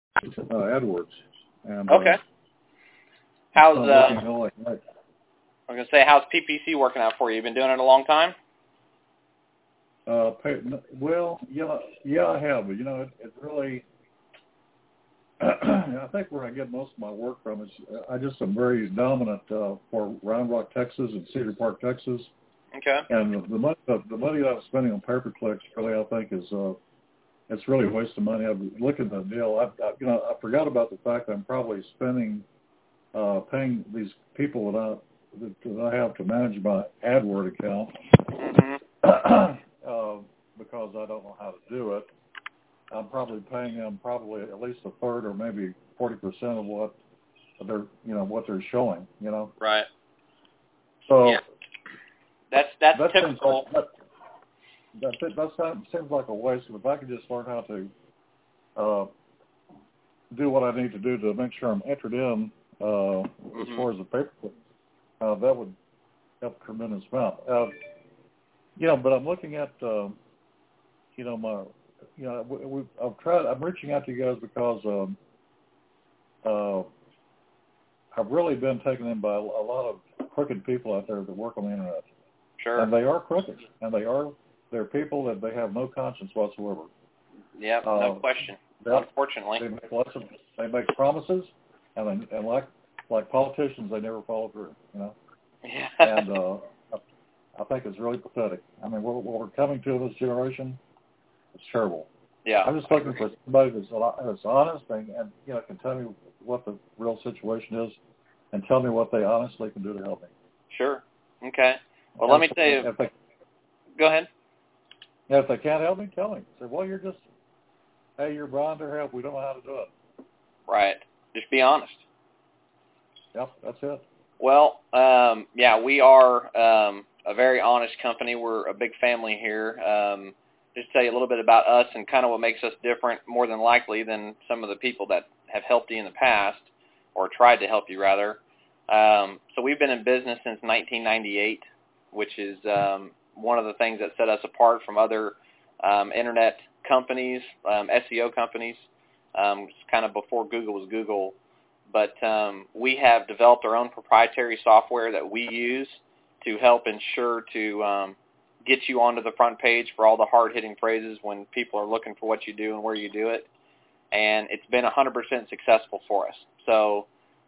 AdWords. And, Okay. How's I'm I looking only was gonna say, how's PPC working out for you? You been doing it a long time? well, yeah, I have. But, it really, I think where I get most of my work from is I just am very dominant for Round Rock, Texas, and Cedar Park, Texas. Okay. And the money that I'm spending on pay-per-clicks really, I think, is it's really a waste of money. I'm looking at the deal. I forgot about the fact that I'm probably paying these people that I have to manage my AdWord account because I don't know how to do it. I'm probably paying them at least a third or maybe 40% of what they're showing. Right. So yeah. That's that typical. seems like a waste. If I could just learn how to do what I need to do to make sure I'm entered in as far as the paper, that would help a tremendous amount. But I'm looking at I'm reaching out to you guys because I've really been taken in by a lot of crooked people out there that work on the internet. Sure. And they are crooked, and they're people that they have no conscience whatsoever. Yeah, no question. Unfortunately, they make promises, and like politicians, they never follow through. Yeah. And I think it's really pathetic. I mean, what we're coming to in this generation, it's terrible. Yeah. I'm just looking for somebody that's honest and can tell me what the real situation is, and tell me what they honestly can do to help me. Sure. Okay. Well, let me tell you. Go ahead. Yeah, if they can't help me, tell me. Say, well, you're beyond their help. We don't know how to do it. Right. Just be honest. Yep, that's it. Well, we are a very honest company. We're a big family here. Just to tell you a little bit about us and kind of what makes us different, more than likely, than some of the people that have helped you in the past, or tried to help you, rather. So we've been in business since 1998, which is one of the things that set us apart from other internet companies, SEO companies. It's kind of before Google was Google. But we have developed our own proprietary software that we use to help ensure to get you onto the front page for all the hard-hitting phrases when people are looking for what you do and where you do it. And it's been 100% successful for us. So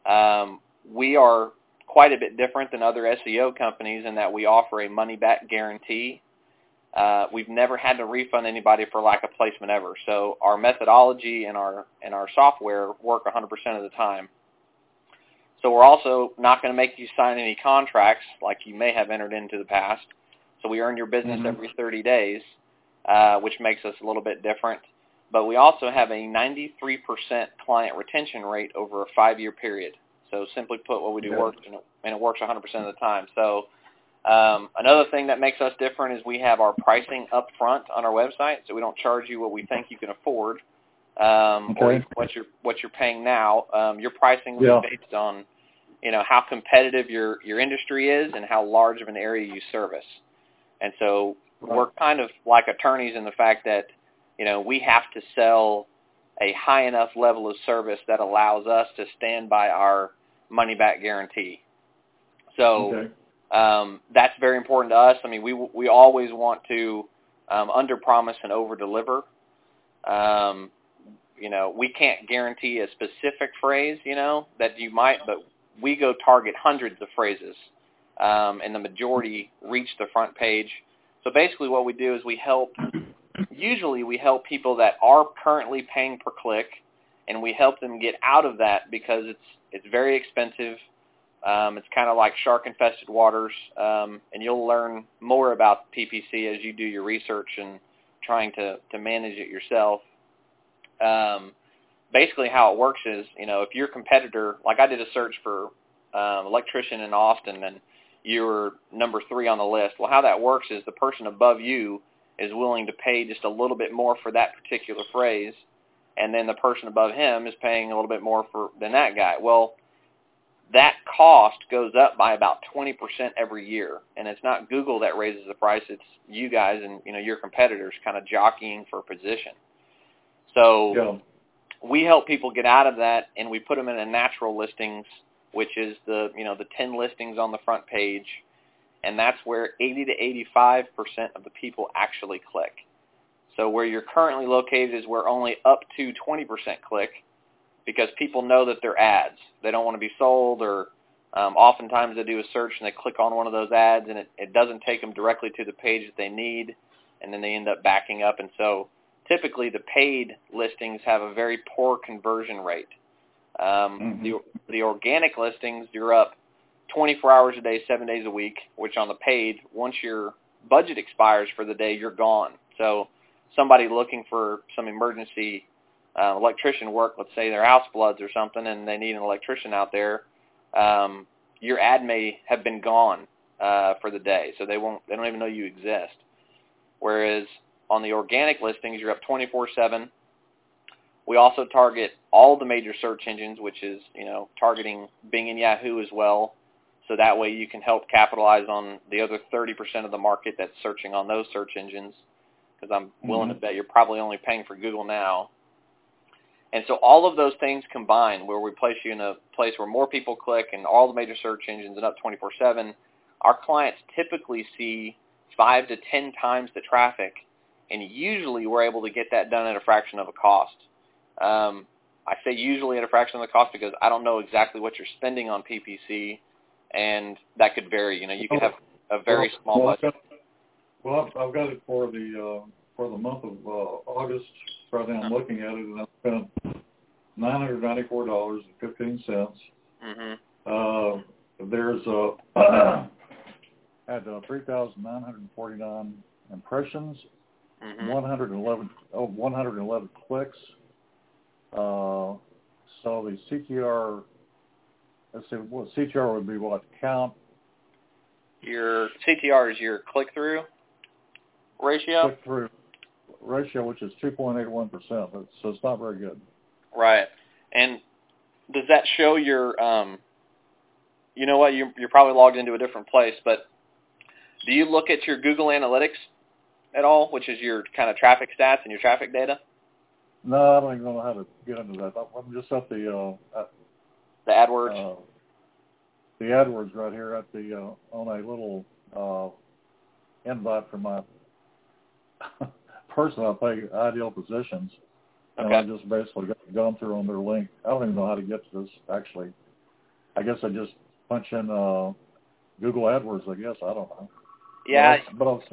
we are quite a bit different than other SEO companies in that we offer a money-back guarantee. We've never had to refund anybody for lack of placement ever. So our methodology and our software work 100% of the time. So we're also not going to make you sign any contracts like you may have entered into the past. So we earn your business every 30 days, which makes us a little bit different. But we also have a 93% client retention rate over a 5-year period. So simply put, what we do works, and it works 100% of the time. So another thing that makes us different is we have our pricing up front on our website, so we don't charge you what we think you can afford, or what you're paying now. Your pricing will be based on how competitive your industry is and how large of an area you service. And so we're kind of like attorneys in the fact that we have to sell a high enough level of service that allows us to stand by our money-back guarantee. So that's very important to us. I mean, we always want to under-promise and over-deliver. We can't guarantee a specific phrase, that you might, but we go target hundreds of phrases, and the majority reach the front page. So basically what we do is we help people that are currently paying per click, and we help them get out of that because it's very expensive. It's kind of like shark-infested waters, and you'll learn more about PPC as you do your research and trying to manage it yourself. Basically how it works is, if your competitor, like I did a search for electrician in Austin, and you were number 3 on the list. Well, how that works is the person above you is willing to pay just a little bit more for that particular phrase, and then the person above him is paying a little bit more than that guy. Well, that cost goes up by about 20% every year, and it's not Google that raises the price. It's you guys and your competitors kind of jockeying for position. So we help people get out of that, and we put them in a natural listings, which is the 10 listings on the front page, and that's where 80 to 85% of the people actually click. So where you're currently located is where only up to 20% click, because people know that they're ads. They don't want to be sold, or oftentimes they do a search and they click on one of those ads, and it doesn't take them directly to the page that they need, and then they end up backing up. And so typically the paid listings have a very poor conversion rate. The organic listings, you're up 24 hours a day, 7 days a week, which on the paid, once your budget expires for the day, you're gone. So somebody looking for some emergency electrician work, let's say their house floods or something, and they need an electrician out there, your ad may have been gone for the day, so they don't even know you exist. Whereas on the organic listings, you're up 24/7. We also target all the major search engines, which is targeting Bing and Yahoo as well. So that way you can help capitalize on the other 30% of the market that's searching on those search engines, because I'm willing to bet you're probably only paying for Google now. And so all of those things combined, where we place you in a place where more people click and all the major search engines and up 24/7, our clients typically see 5 to 10 times the traffic, and usually we're able to get that done at a fraction of a cost. I say usually at a fraction of the cost because I don't know exactly what you're spending on PPC, and that could vary. You could have a very small budget. I've got it for the month of August. Right now I'm looking at it, and I spent $994.15. There's had 3,949 impressions, 111 clicks. So the CTR, let's see, what CTR would be what count? Your CTR is your click-through ratio? Click-through ratio, which is 2.81%. So it's not very good. Right. And does that show your, you know what, you're probably logged into a different place, but do you look at your Google Analytics at all, which is your kind of traffic stats and your traffic data? No, I don't even know how to get into that. I'm just at the AdWords. The AdWords right here at the on a little invite from my person I pay Ideal Positions, and I just basically gone through on their link. I don't even know how to get to this actually. I guess I just punch in Google AdWords. I guess I don't know. Yeah. Well,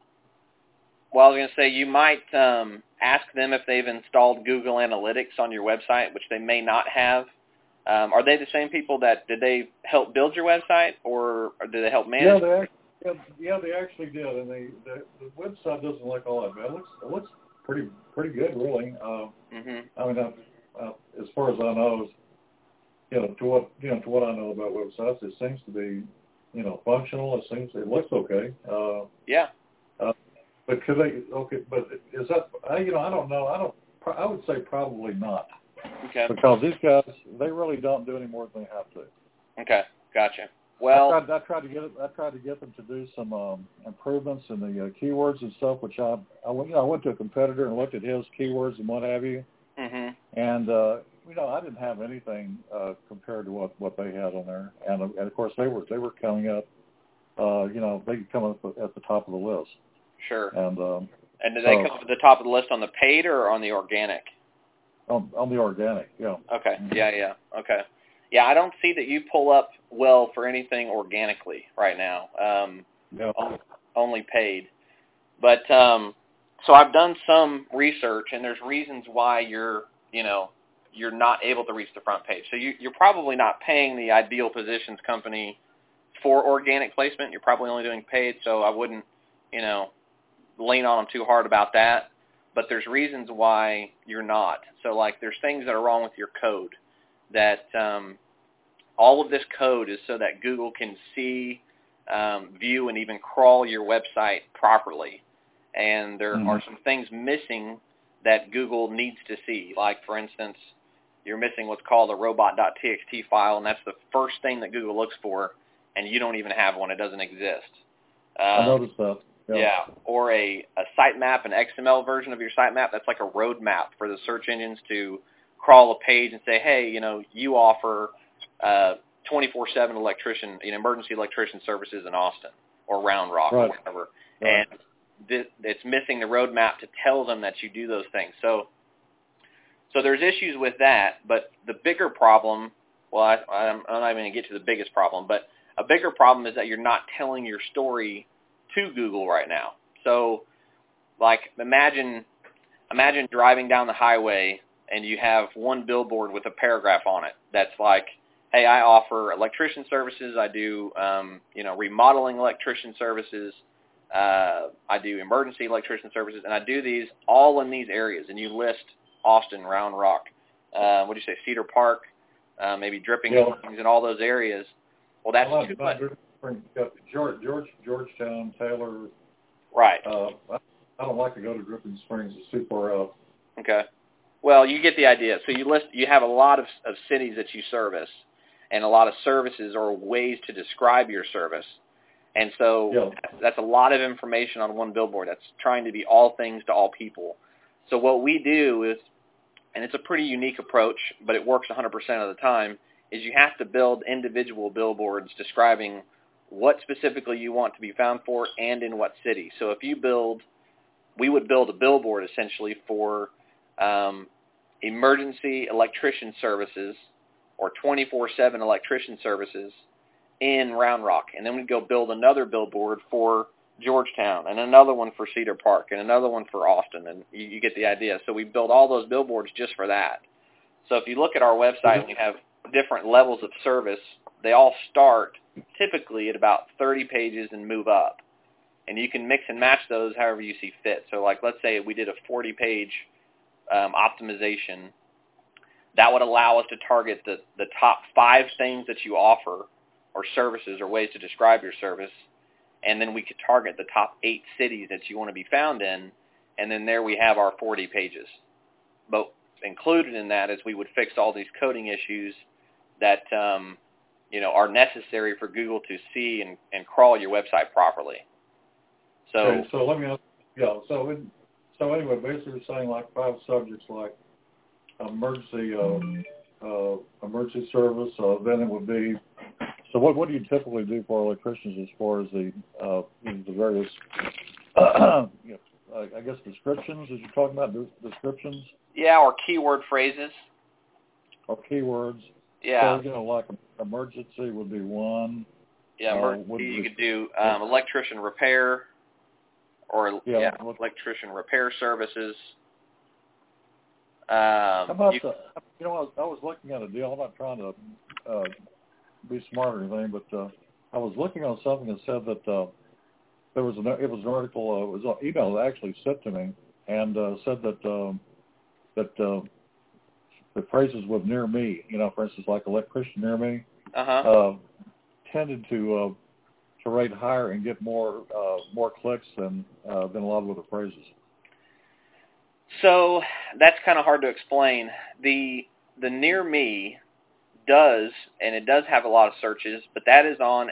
I was going to say you might ask them if they've installed Google Analytics on your website, which they may not have. Are they the same people did they help build your website, or did they help manage? Yeah, they actually did, and the website doesn't look all that bad. It looks pretty good, really. I mean, as far as I know, to what I know about websites, it seems to be, functional. It looks okay. Yeah. But could they? Okay, but is that? I don't know. I would say probably not. Okay. Because these guys, they really don't do any more than they have to. Okay, gotcha. Well, I tried to get them to do some improvements in the keywords and stuff, which I went to a competitor and looked at his keywords and what have you. And I didn't have anything compared to what they had on there. And of course they were coming up. They could come up at the top of the list. Sure. And do they come up at the top of the list on the paid or on the organic? On the organic, yeah. Okay. Yeah. Okay. Yeah, I don't see that you pull up well for anything organically right now. Only paid. But so I've done some research, and there's reasons why you're not able to reach the front page. So you're probably not paying the Ideal Positions company for organic placement. You're probably only doing paid, so I wouldn't, lean on them too hard about that. But there's reasons why you're not. So, there's things that are wrong with your code. That all of this code is so that Google can see, view, and even crawl your website properly. And there are some things missing that Google needs to see. Like, for instance, you're missing what's called a robot.txt file, and that's the first thing that Google looks for, and you don't even have one. It doesn't exist. I noticed that. Yeah, or a sitemap, an XML version of your sitemap. That's like a roadmap for the search engines to crawl a page and say, hey, you offer 24/7 electrician, emergency electrician services in Austin or Round Rock or whatever. Right. And it's missing the roadmap to tell them that you do those things. So there's issues with that, but the bigger problem, well, I'm not even going to get to the biggest problem, but a bigger problem is that you're not telling your story to Google right now. So, like, imagine driving down the highway and you have one billboard with a paragraph on it that's like, hey, I offer electrician services, I do, remodeling electrician services, I do emergency electrician services, and I do these all in these areas. And you list Austin, Round Rock, what do you say, Cedar Park, maybe Dripping Springs, and all those areas. Well, that's too much. Georgetown, Taylor. Right. I don't like to go to Dripping Springs. It's too far out. Okay. Well, you get the idea. So you have a lot of cities that you service, and a lot of services or ways to describe your service. And so that's a lot of information on one billboard. That's trying to be all things to all people. So what we do is, and it's a pretty unique approach, but it works 100% of the time, is you have to build individual billboards describing what specifically you want to be found for and in what city. So if we would build a billboard essentially for emergency electrician services or 24/7 electrician services in Round Rock. And then we'd go build another billboard for Georgetown and another one for Cedar Park and another one for Austin. And you get the idea. So we build all those billboards just for that. So if you look at our website, we have different levels of service. They all start typically at about 30 pages and move up. And you can mix and match those however you see fit. So like, let's say we did a 40-page optimization. That would allow us to target the top 5 things that you offer or services or ways to describe your service. And then we could target the top 8 cities that you want to be found in. And then there we have our 40 pages. But included in that is we would fix all these coding issues that are necessary for Google to see and crawl your website properly. So let me ask. So anyway, basically saying like 5 subjects like emergency service. Then it would be. So what do you typically do for electricians as far as the various I guess descriptions? As you're talking about descriptions. Yeah, or keyword phrases. Or keywords. Yeah. So like emergency would be one. Yeah, emergency. You could do electrician repair. Or electrician repair services. How about I was looking at a deal. I'm not trying to be smart or anything, but I was looking on something that said that it was an article. It was an email that actually sent to me and said that the phrases with near me, for instance, like electrician near me, tended to rate higher and get more clicks than a lot of other phrases. So that's kind of hard to explain. The near me does, and it does have a lot of searches, but that is on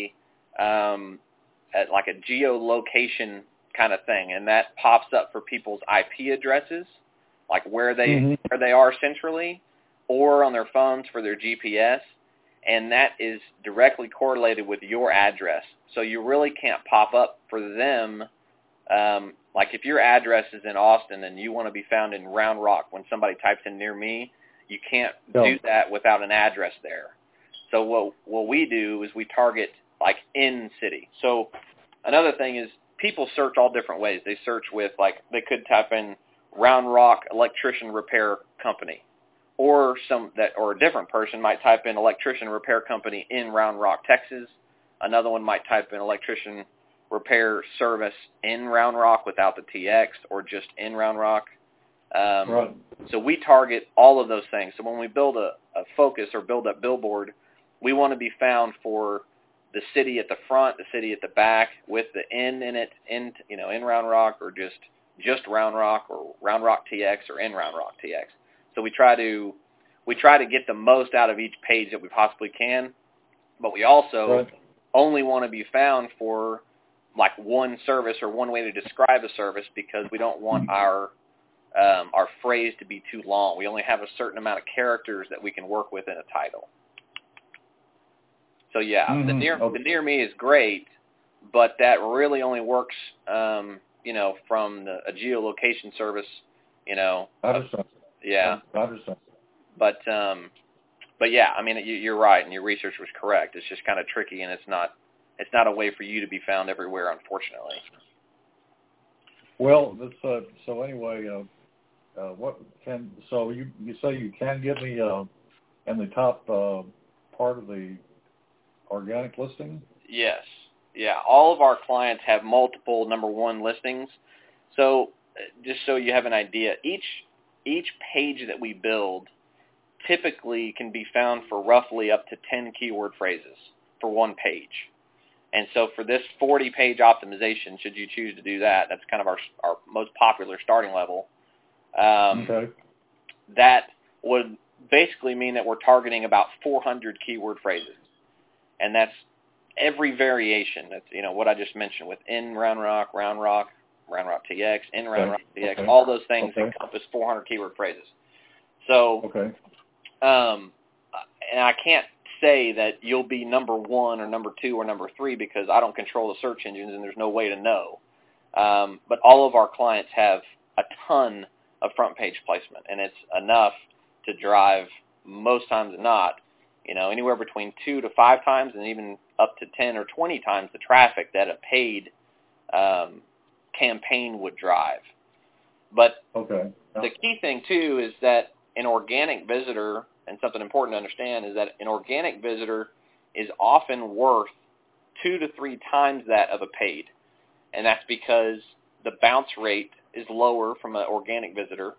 like a geolocation kind of thing, and that pops up for people's IP addresses, like where they are centrally, or on their phones for their GPS. And that is directly correlated with your address. So you really can't pop up for them. Like if your address is in Austin and you want to be found in Round Rock when somebody types in near me, you can't do that without an address there. So what we do is we target like in city. So another thing is people search all different ways. They search with they could type in Round Rock electrician repair company. Or a different person might type in electrician repair company in Round Rock, Texas. Another one might type in electrician repair service in Round Rock without the TX, or just in Round Rock. Right. So we target all of those things. So when we build a focus or build a billboard, we want to be found for the city at the front, the city at the back, with the N in it, in Round Rock, or just Round Rock, or Round Rock TX, or in Round Rock TX. So we try to get the most out of each page that we possibly can, but we also only want to be found for like one service or one way to describe a service, because we don't want our our phrase to be too long. We only have a certain amount of characters that we can work with in a title. So yeah, the near me is great, but that really only works, from a geolocation service, I understand. Yeah. I understand. But yeah, I mean, you're right, and your research was correct. It's just kind of tricky, and it's not a way for you to be found everywhere, unfortunately. Well, this, so anyway, so you say you can get me in the top part of the organic listing? Yes. Yeah. All of our clients have multiple number one listings. So just so you have an idea, each page that we build typically can be found for roughly up to 10 keyword phrases for one page. And so for this 40-page optimization, should you choose to do that, that's kind of our most popular starting level. Okay. That would basically mean that we're targeting about 400 keyword phrases. And that's every variation. That's, what I just mentioned with in Round Rock TX, in Round Rock TX, Okay. all those things encompass 400 keyword phrases. So, okay. And I can't say that you'll be number one or number two or number three because I don't control the search engines and there's no way to know. But all of our clients have a ton of front page placement, and it's enough to drive, most times not, anywhere between 2 to 5 times and even up to 10 or 20 times the traffic that a paid campaign would drive. But the key thing, too, is that an organic visitor, and something important to understand, is that an organic visitor is often worth 2 to 3 times that of a paid. And that's because the bounce rate is lower from an organic visitor.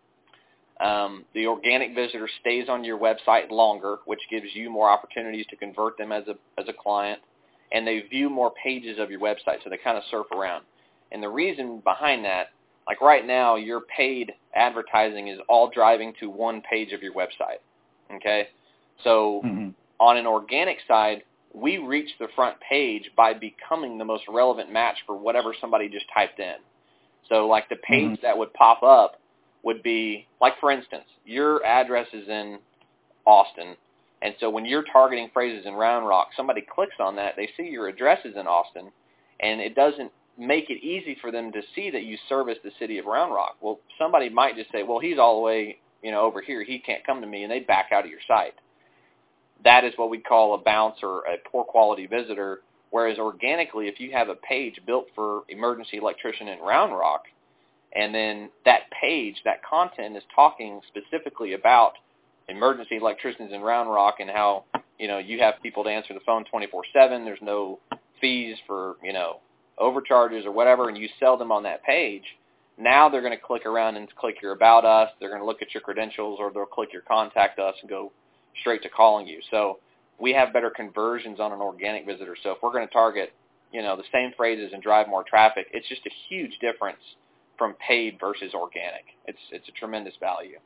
The organic visitor stays on your website longer, which gives you more opportunities to convert them as a client, and they view more pages of your website, so they kind of surf around. And the reason behind that, like right now, your paid advertising is all driving to one page of your website, okay? So on an organic side, we reach the front page by becoming the most relevant match for whatever somebody just typed in. So like the page that would pop up would be, like for instance, your address is in Austin, and so when you're targeting phrases in Round Rock, somebody clicks on that, they see your address is in Austin, and it doesn't make it easy for them to see that you service the city of Round Rock. Well, somebody might just say, well, he's all the way, over here, he can't come to me, and they back out of your site. That is what we call a bounce or a poor quality visitor, whereas organically, if you have a page built for emergency electrician in Round Rock, and then that page, that content is talking specifically about emergency electricians in Round Rock and how, you have people to answer the phone 24/7, there's no fees for, overcharges or whatever, and you sell them on that page, now they're going to click around and click your About Us, they're going to look at your credentials, or they'll click your Contact Us and go straight to calling you. So we have better conversions on an organic visitor. So if we're going to target, the same phrases and drive more traffic, it's just a huge difference from paid versus organic. It's a tremendous value.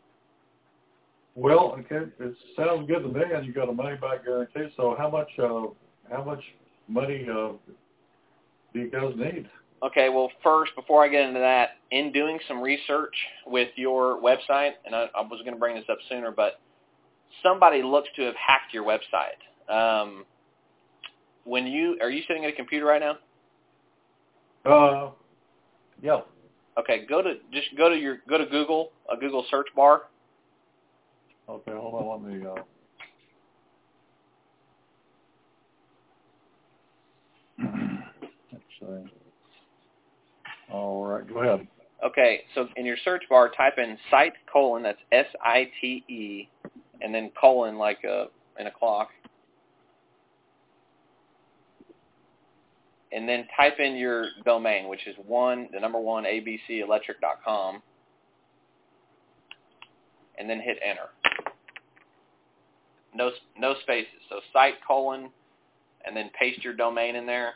Well, okay, it sounds good to me, and you got a money back guarantee. So how much money do you guys need? Okay, well, first, before I get into that, in doing some research with your website, and I was going to bring this up sooner, but somebody looks to have hacked your website. Are you sitting at a computer right now? Yeah. Okay, go to Google, a Google search bar. Okay, hold on, let me. Let's see. All right, go ahead. Okay, so in your search bar, type in site : that's SITE, and then colon like in a clock. And then type in your domain, which is the number one, abcelectric.com, and then hit enter. No spaces. So site : and then paste your domain in there.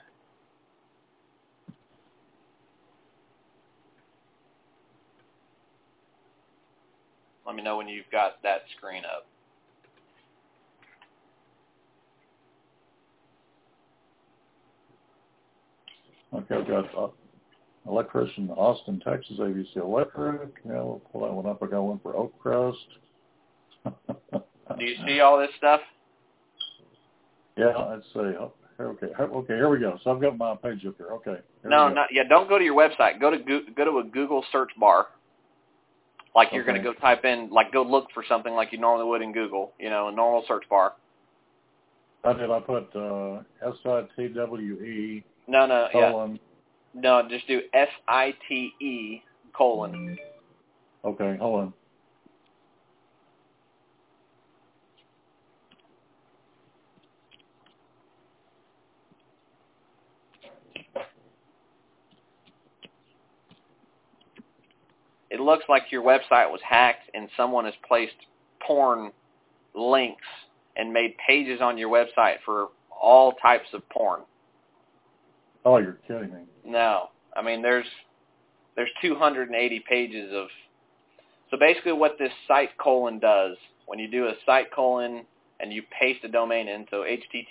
Let me know when you've got that screen up. Okay, I've got electrician, Austin, Texas, ABC Electric. Yeah, we'll pull that one up. I got one for Oak Crest. Do you see all this stuff? Yeah, let's see. Okay, here we go. So I've got my page up here. Okay. No, don't go to your website. Go to a Google search bar. Like you're going to go type in, like go look for something like you normally would in Google, a normal search bar. I put SITWE. No, colon. yeah. No, just do SITE colon. Okay, hold on. It looks like your website was hacked and someone has placed porn links and made pages on your website for all types of porn. Oh, you're kidding me. No. I mean, there's 280 pages of... So basically what this site colon does, when you do a site colon and you paste a domain in, so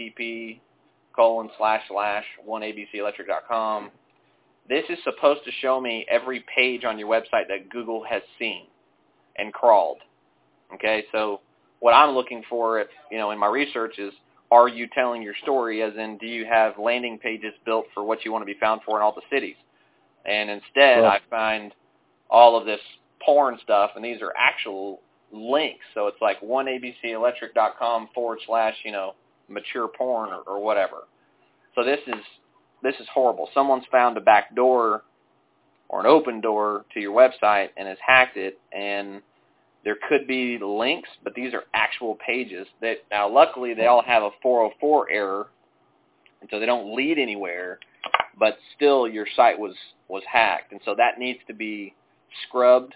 http://1abcelectric.com, this is supposed to show me every page on your website that Google has seen and crawled. Okay, so what I'm looking for, in my research is, are you telling your story, as in, do you have landing pages built for what you want to be found for in all the cities? And instead, I find all of this porn stuff, and these are actual links. So it's like 1abcelectric.com / mature porn or whatever. So this is horrible. Someone's found a back door or an open door to your website and has hacked it, and there could be links, but these are actual pages. Now, luckily, they all have a 404 error, and so they don't lead anywhere, but still your site was hacked. And so that needs to be scrubbed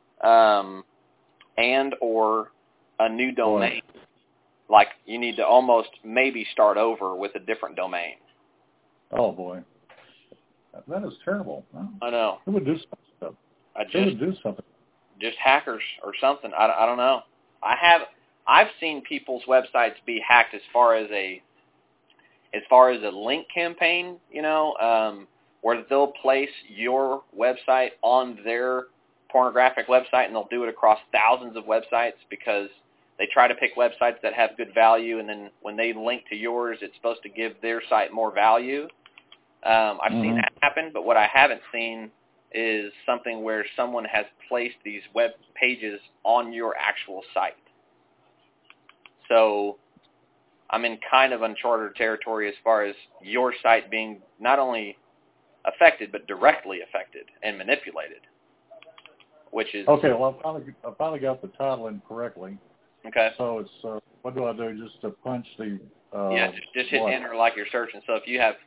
and or a new domain. Like you need to almost maybe start over with a different domain. Oh, boy. That is terrible. I know. Who would do something? Who would do something? Just hackers or something. I don't know. I've seen people's websites be hacked as far as a link campaign, where they'll place your website on their pornographic website, and they'll do it across thousands of websites because they try to pick websites that have good value, and then when they link to yours, it's supposed to give their site more value. I've seen that happen, but what I haven't seen is something where someone has placed these web pages on your actual site. So I'm in kind of uncharted territory as far as your site being not only affected, but directly affected and manipulated, which is... Okay, well, I finally got the title in correctly. Okay. So it's, what do I do, just to punch the... just hit enter like you're searching. So if you have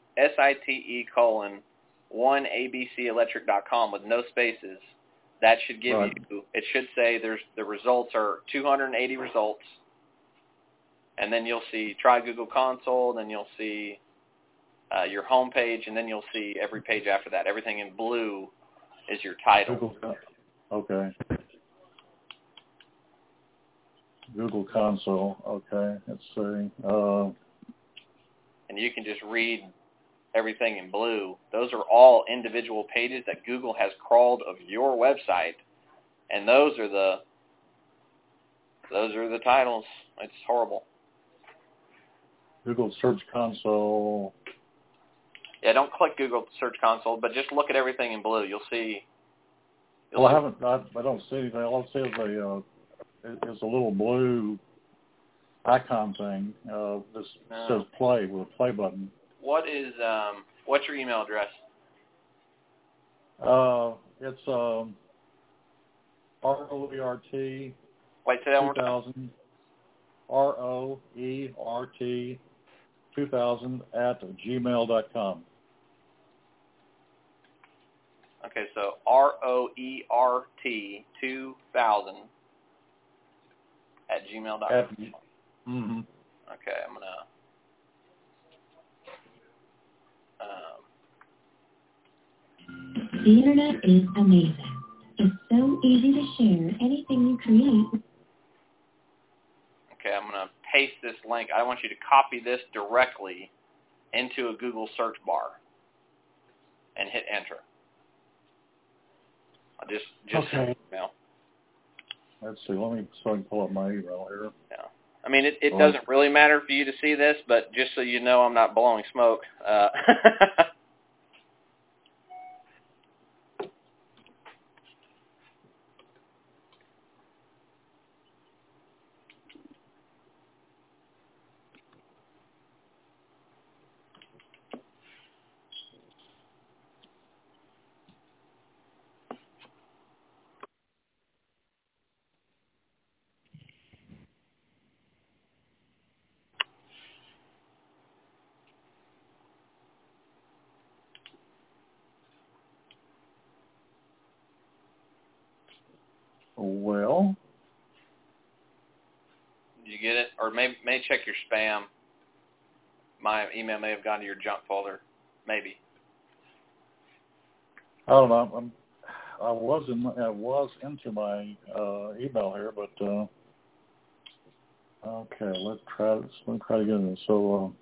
SITE:1abcelectric.com with no spaces, that should give you, it should say the results are 280 results, and then you'll see try Google Console, then you'll see your home page, and then you'll see every page after that. Everything in blue is your title. Okay. Google Console. Okay, let's see. And you can just read everything in blue. Those are all individual pages that Google has crawled of your website, and those are the titles. It's horrible. Google Search Console. Yeah, don't click Google Search Console, but just look at everything in blue. You'll see. I don't see anything. All I see is a little blue icon thing. This says play with a play button. What's your email address? It's ROERT. Wait, say that 2000. ROERT 2000 @gmail.com. Okay, so ROERT 2000 @gmail.com. Mm-hmm. Okay, I'm gonna. The internet is amazing. It's so easy to share anything you create. Okay, I'm going to paste this link. I want you to copy this directly into a Google search bar and hit enter. Just okay. email. Let's see. Let me so I can pull up my email here. Yeah. I mean, it doesn't really matter for you to see this, but just so you know, I'm not blowing smoke. Well, Did you get it? Or may check your spam. My email may have gone to your junk folder. Maybe. I don't know. I was into my email here, but okay. Let's try this. Let me try to get in. So.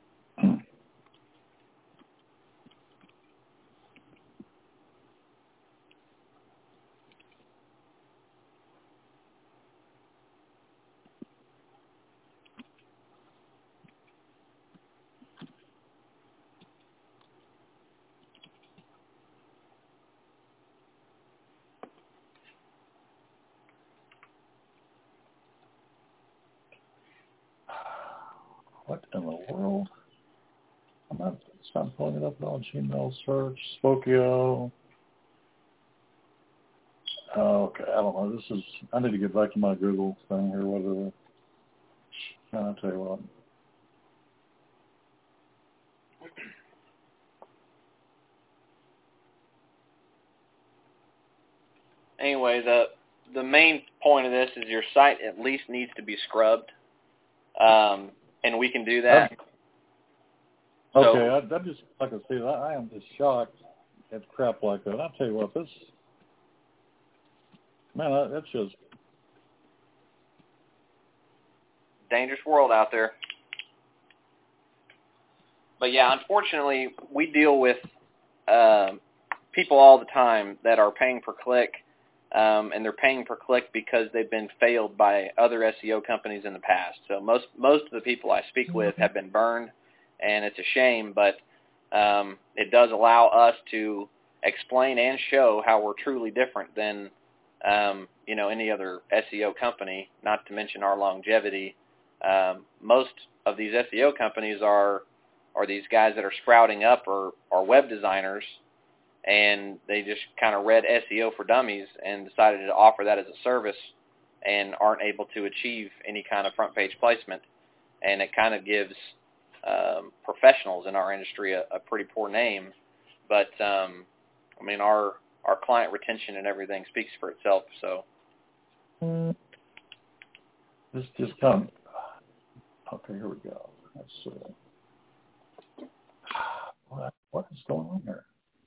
What in the world? It's not pulling it up on Gmail search. Spokio. Okay, I don't know. I need to get back to my Google thing here. I'll tell you what. Anyway, the main point of this is your site at least needs to be scrubbed, and we can do that. Okay, I just like I say, I am just shocked at crap like that. I'll tell you what, that's just dangerous world out there. But yeah, unfortunately, we deal with people all the time that are paying per click, and they're paying per click because they've been failed by other SEO companies in the past. So most of the people I speak with have been burned, and it's a shame, but it does allow us to explain and show how we're truly different than any other SEO company, not to mention our longevity. Most of these SEO companies are these guys that are sprouting up or are web designers, and they just kind of read SEO for Dummies and decided to offer that as a service and aren't able to achieve any kind of front page placement. And it kind of gives professionals in our industry a pretty poor name. But, our client retention and everything speaks for itself. So this just come. Okay, here we go. Let's see. What is going on here?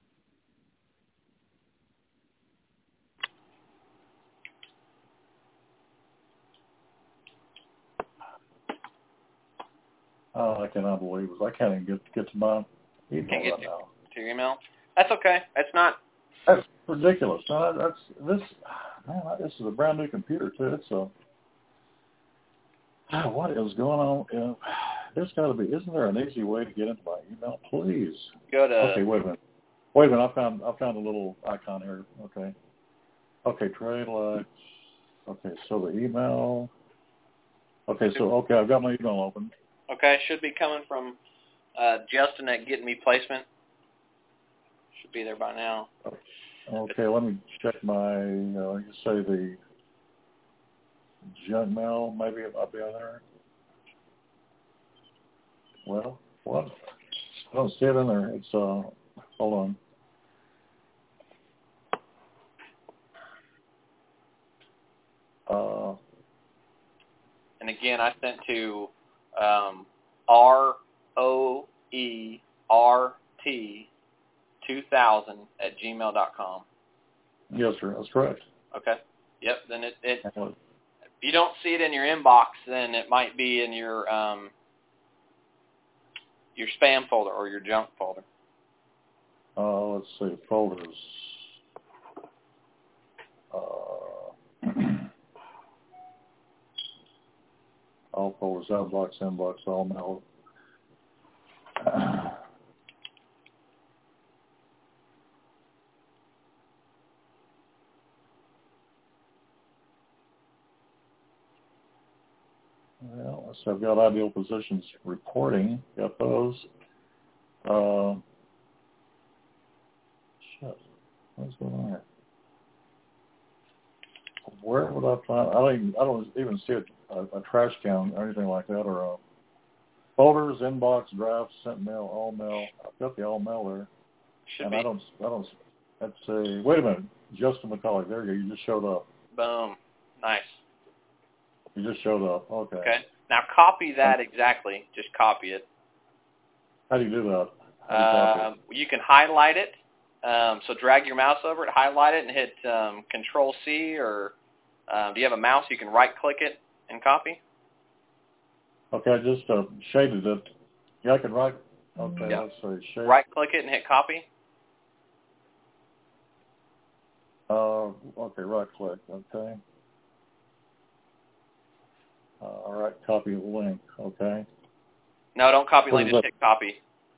Oh, I cannot believe it. I can't even get to my email right now. To your email? That's okay. That's ridiculous. No, this is a brand new computer too. It's what is going on? There's got to be. Isn't there an easy way to get into my email? Please. Go to. Okay, wait a minute. I found a little icon here. Okay, Trade-Lex. Okay, so the email. Okay, I've got my email open. Okay, should be coming from Justin at Getting Me Placement. Should be there by now. Okay, let me check my. You say the junk mail. Maybe it might be on there. Well, what? I don't see it in there. It's hold on. And again, I sent to ROERT2000@gmail.com. Yes, sir. That's correct. Okay. Yep. Then if you don't see it in your inbox, then it might be in your spam folder or your junk folder. Let's see. Folders. all folders, outbox, inbox, all mail. Well, so I've got ideal positions reporting. Got those. Shit. What's going on here? Where would I find? I don't even see a trash can or anything like that, or folders, inbox, drafts, sent mail, all mail. I've got the all mail there. Should and be. I don't. Let's see. Wait a minute, Justin McCauley. There you go. You just showed up. Boom. Nice. You just showed up. Okay. Okay. Now copy that exactly. Just copy it. How do you do that? How do you copy it? You can highlight it. So drag your mouse over it, highlight it, and hit Control C, or do you have a mouse? You can right-click it and copy. Okay, I just shaded it. Yeah, I can right. Okay, Yeah. let's see. Shade. Right-click it and hit copy. Okay, right-click. Okay. All right, copy link. Okay. No, don't copy What link. is Just hit copy.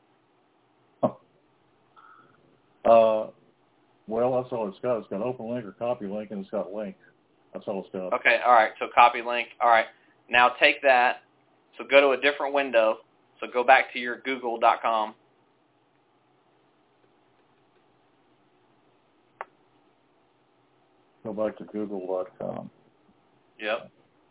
Well, that's all it's got. It's got open link or copy link, and it's got link. That's all it's got. Okay, all right. So copy link. All right. Now take that. So go to a different window. So go back to your google.com. Go back to google.com. Yep.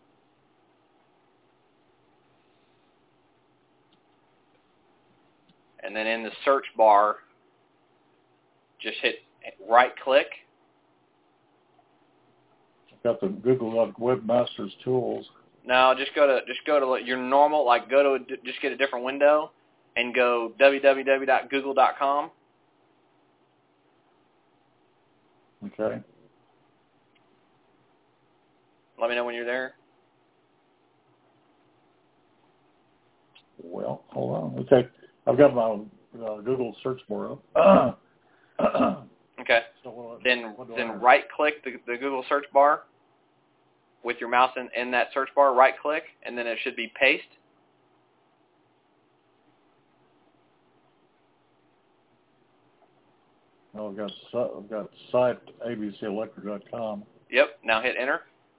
And then in the search bar, just hit right-click. I've got the Google Webmasters Tools. No, just go to your normal, like just get a different window and go www.google.com. Okay. Let me know when you're there. Well, hold on. Okay. I've got my Google search bar up. Okay. So Then right-click the Google search bar with your mouse in that search bar. Right-click, and then it should be paste. Oh, I've got site abcelectric.com. Yep. Now hit enter.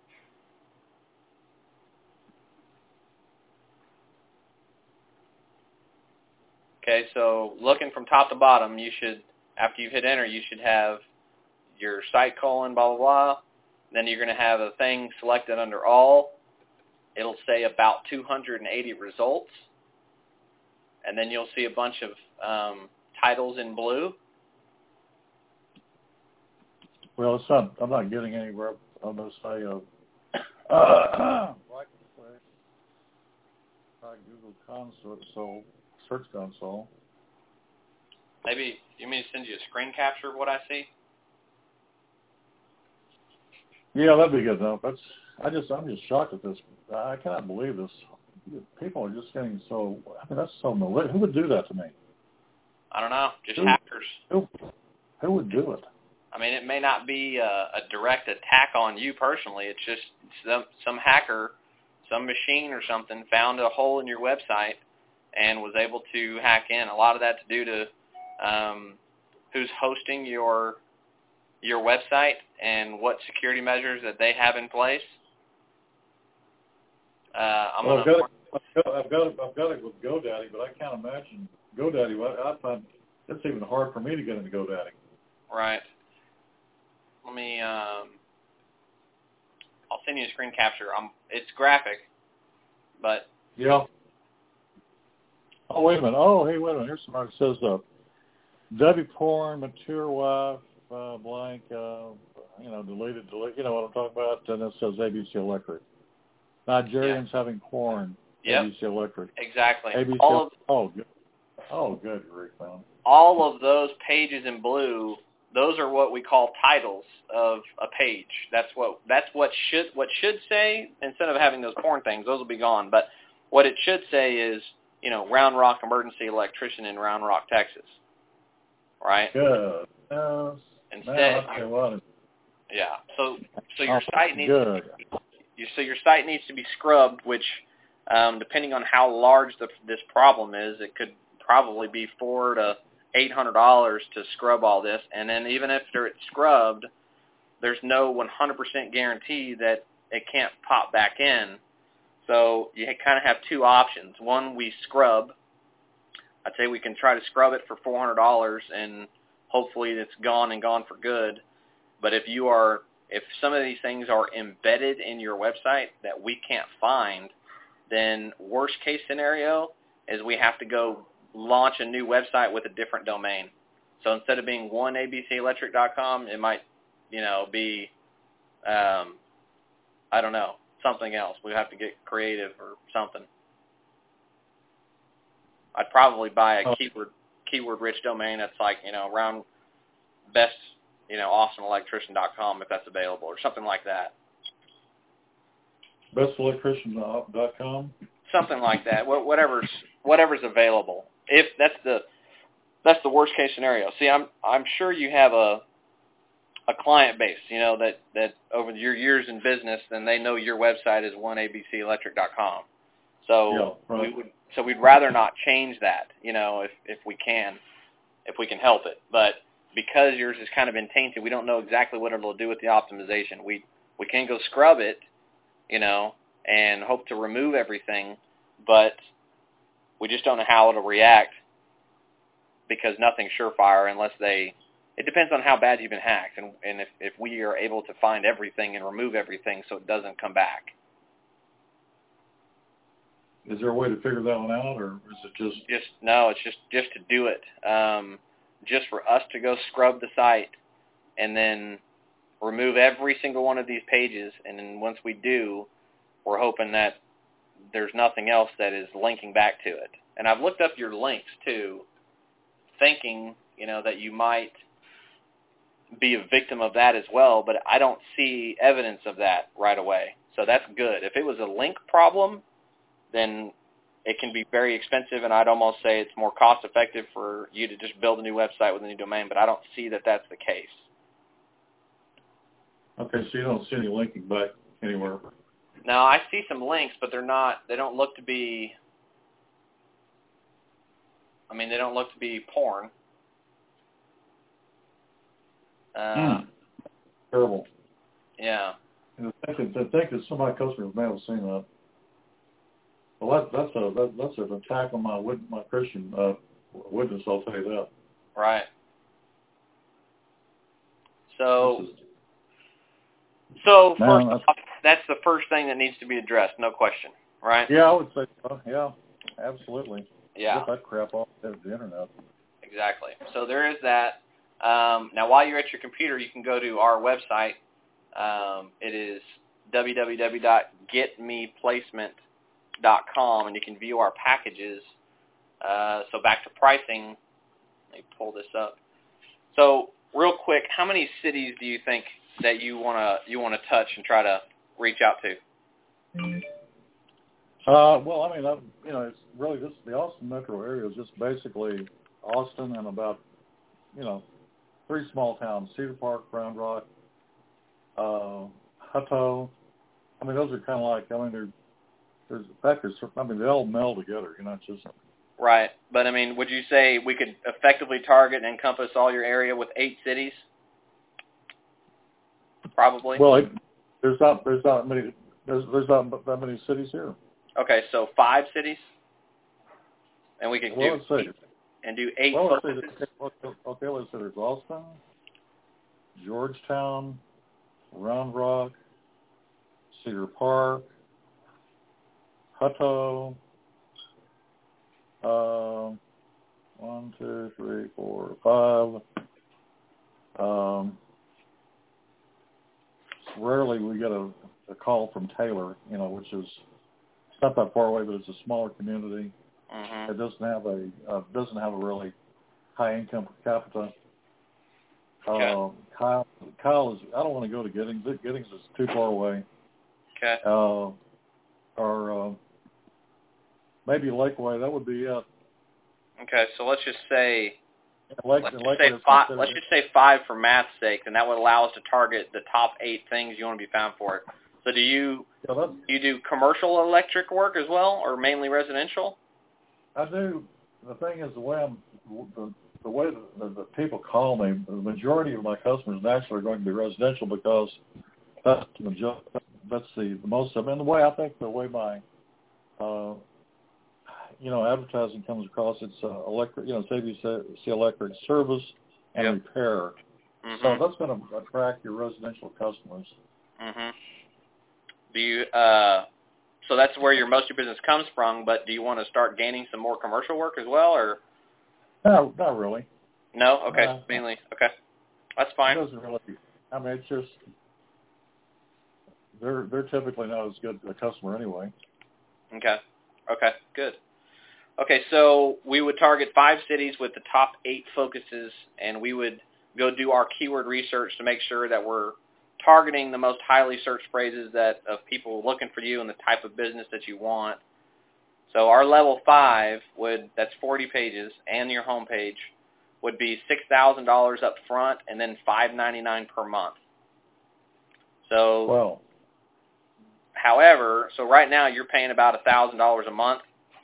Okay, so looking from top to bottom, you should, after you've hit enter, you should have your site colon, blah, blah, blah. Then you're going to have a thing selected under all. It'll say about 280 results. And then you'll see a bunch of titles in blue. Well, I'm not getting anywhere on this. Right click. Try Google Console, Search Console. Maybe you mean to send you a screen capture of what I see? Yeah, that'd be good enough. I'm just shocked at this. I cannot believe this. People are just getting so. I mean, that's so malicious. Who would do that to me? I don't know. Just hackers. Who would do it? I mean, it may not be a direct attack on you personally. It's just some hacker, some machine or something found a hole in your website and was able to hack in. A lot of that's due to who's hosting your website and what security measures that they have in place. I've got it with GoDaddy, but I can't imagine GoDaddy. I find it's even hard for me to get into GoDaddy. Right. Let me. I'll send you a screen capture. It's graphic, but yeah. Oh, wait a minute. Oh, hey, wait a minute. Here's somebody that says Debbie porn, mature wife, blank, deleted. You know what I'm talking about? And it says ABC Electric. Nigerians having porn. Yep. ABC Electric. Exactly. ABC. Good grief, man. All of those pages in blue, those are what we call titles of a page. That's what should say, instead of having those porn things, those will be gone. But what it should say is, Round Rock Emergency Electrician in Round Rock, Texas. Right? Good. Instead, Yeah. So your site needs good. your site needs to be scrubbed, which depending on how large this problem is, it could probably be $400 to $800 to scrub all this. And then even if it's scrubbed, there's no 100% guarantee that it can't pop back in. So you kind of have two options. One, we scrub. I'd say we can try to scrub it for $400 and hopefully it's gone and gone for good. But if some of these things are embedded in your website that we can't find, then worst case scenario is we have to go launch a new website with a different domain. So instead of being oneabcelectric.com, it might, be, I don't know, something else. We have to get creative or something. I'd probably buy a keyword rich domain that's like, around best, awesomeelectrician.com if that's available or something like that. Bestelectrician.com? Something like that. Whatever's available. If that's the worst case scenario. See, I'm sure you have a client base, that over your years in business, then they know your website is oneabcelectric.com. So yeah, right. we'd rather not change that, if we can help it. But because yours has kind of been tainted, we don't know exactly what it'll do with the optimization. We can go scrub it, and hope to remove everything, but we just don't know how it'll react because nothing's surefire unless it depends on how bad you've been hacked and if we are able to find everything and remove everything so it doesn't come back. Is there a way to figure that one out, or is it just... No, it's just to do it. Just for us to go scrub the site and then remove every single one of these pages, and then once we do, we're hoping that there's nothing else that is linking back to it. And I've looked up your links, too, thinking, that you might be a victim of that as well, but I don't see evidence of that right away. So that's good. If it was a link problem, then it can be very expensive, and I'd almost say it's more cost-effective for you to just build a new website with a new domain, but I don't see that that's the case. Okay, so you don't see any linking back anywhere. No, I see some links, but they don't look to be, they don't look to be porn. Terrible. Yeah. And I think that some of my customers may have seen that. Well, that's an attack on my Christian witness. I'll tell you that. Right. So first off, that's the first thing that needs to be addressed, no question, right? Yeah, I would say so. Yeah, absolutely. Yeah. Get that crap off the internet. Exactly. So there is that. Now, while you're at your computer, you can go to our website. It is www.getmeplacement.com, and you can view our packages. So back to pricing. Let me pull this up. So real quick, how many cities do you think that you want to touch and try to reach out to? Well, it's really just the Austin metro area is just basically Austin and about, 3 small towns: Cedar Park, Round Rock, Hutto. Those are kind of like, they all meld together, it's just... Right. But, would you say we could effectively target and encompass all your area with 8 cities? Probably. Well, there's not that many cities here. Okay, so 5 cities? And we could let's see. And do 8 let's purposes? Okay, let's say there's Austin, Georgetown, Round Rock, Cedar Park, Hutto, 1, 2, 3, 4, 5. Rarely we get a call from Taylor, which is it's not that far away, but it's a smaller community. Mm-hmm. It doesn't have a really high income per capita. Okay. Kyle is. I don't want to go to Giddings. Giddings is too far away. Okay. Or maybe Lakeway. That would be it. Okay, so let's just say let's just say 5 for math's sake, and that would allow us to target the top 8 things you want to be found for. So do you do commercial electric work as well, or mainly residential? I do. The thing is, the way the people call me, the majority of my customers naturally are going to be residential because that's the most of them. And the way I think the way my advertising comes across, it's electric, it's ABC Electric service and repair. Mm-hmm. So that's going to attract your residential customers. Mm-hmm. Do you? So that's where most of your business comes from. But do you want to start gaining some more commercial work as well, or? No, not really. No. Okay. Mainly. Okay. That's fine. It doesn't really. I mean, it's just they're typically not as good a customer anyway. Okay. Okay. Good. Okay, so we would target 5 cities with the top 8 focuses, and we would go do our keyword research to make sure that we're targeting the most highly searched phrases of people looking for you and the type of business that you want. So our level 5 that's 40 pages and your homepage would be $6,000 up front and then $599 per month. So, well, however, so right now you're paying about $1,000 a month,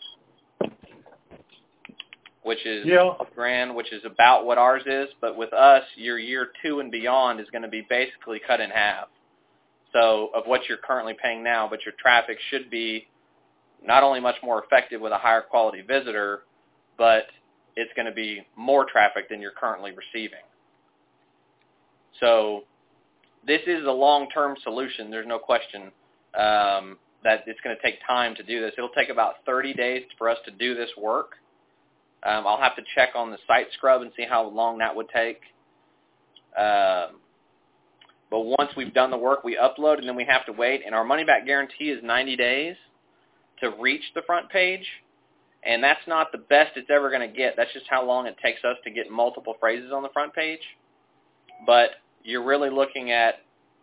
which is $1,000, which is about what ours is. But with us, your year 2 and beyond is going to be basically cut in half. So of what you're currently paying now, but your traffic should be not only much more effective with a higher quality visitor, but it's going to be more traffic than you're currently receiving. So this is a long-term solution. There's no question that it's going to take time to do this. It'll take about 30 days for us to do this work. I'll have to check on the site scrub and see how long that would take. But once we've done the work, we upload, and then we have to wait. And our money-back guarantee is 90 days to reach the front page. And that's not the best it's ever going to get. That's just how long it takes us to get multiple phrases on the front page. But you're really looking at,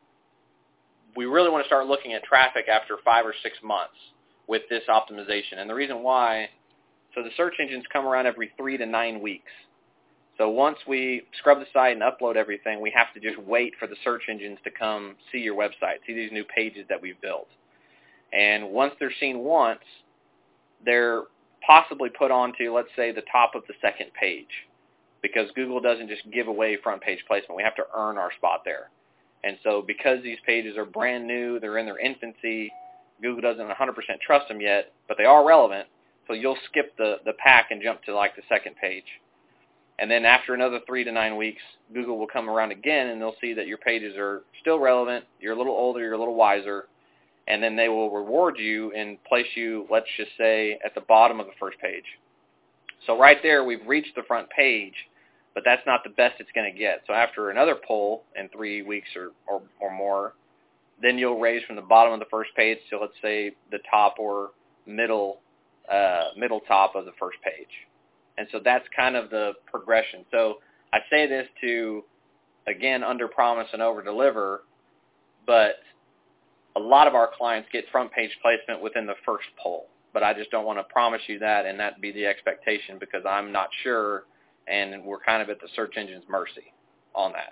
we really want to start looking at traffic after 5 or 6 months with this optimization. And the reason why, so the search engines come around every 3 to 9 weeks. So once we scrub the site and upload everything, we have to just wait for the search engines to come see your website, see these new pages that we've built. And once they're seen once, they're possibly put onto, let's say, the top of the second page, because Google doesn't just give away front page placement. We have to earn our spot there. And so because these pages are brand new, they're in their infancy, Google doesn't 100% trust them yet, but they are relevant. So you'll skip the pack and jump to like the second page. And then after another 3 to 9 weeks, Google will come around again and they'll see that your pages are still relevant, you're a little older, you're a little wiser, and then they will reward you and place you, let's just say, at the bottom of the first page. So right there, we've reached the front page, but that's not the best it's going to get. So after another poll in 3 weeks or more, then you'll raise from the bottom of the first page to, let's say, the top or middle top of the first page. And so that's kind of the progression. So I say this to, again, under-promise and over-deliver, but a lot of our clients get front page placement within the first poll. But I just don't want to promise you that and that be the expectation, because I'm not sure, and we're kind of at the search engine's mercy on that.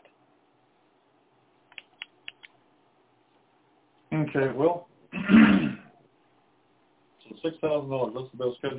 Okay, well, so $6,000, that's the best.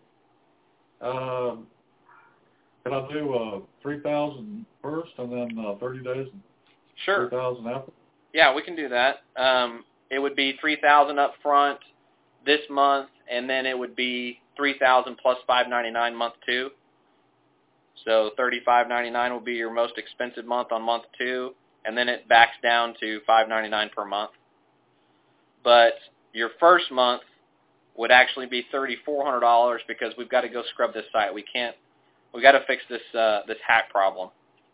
Can I do $3,000 first and then 30 days? Sure. $3,000 after? Yeah, we can do that. It would be $3,000 up front this month, and then it would be $3,000 plus $599 month 2. So $35.99 will be your most expensive month on month 2, and then it backs down to $599 per month. But your first month would actually be $3,400 because we've got to go scrub this site. We've got to fix this hack problem.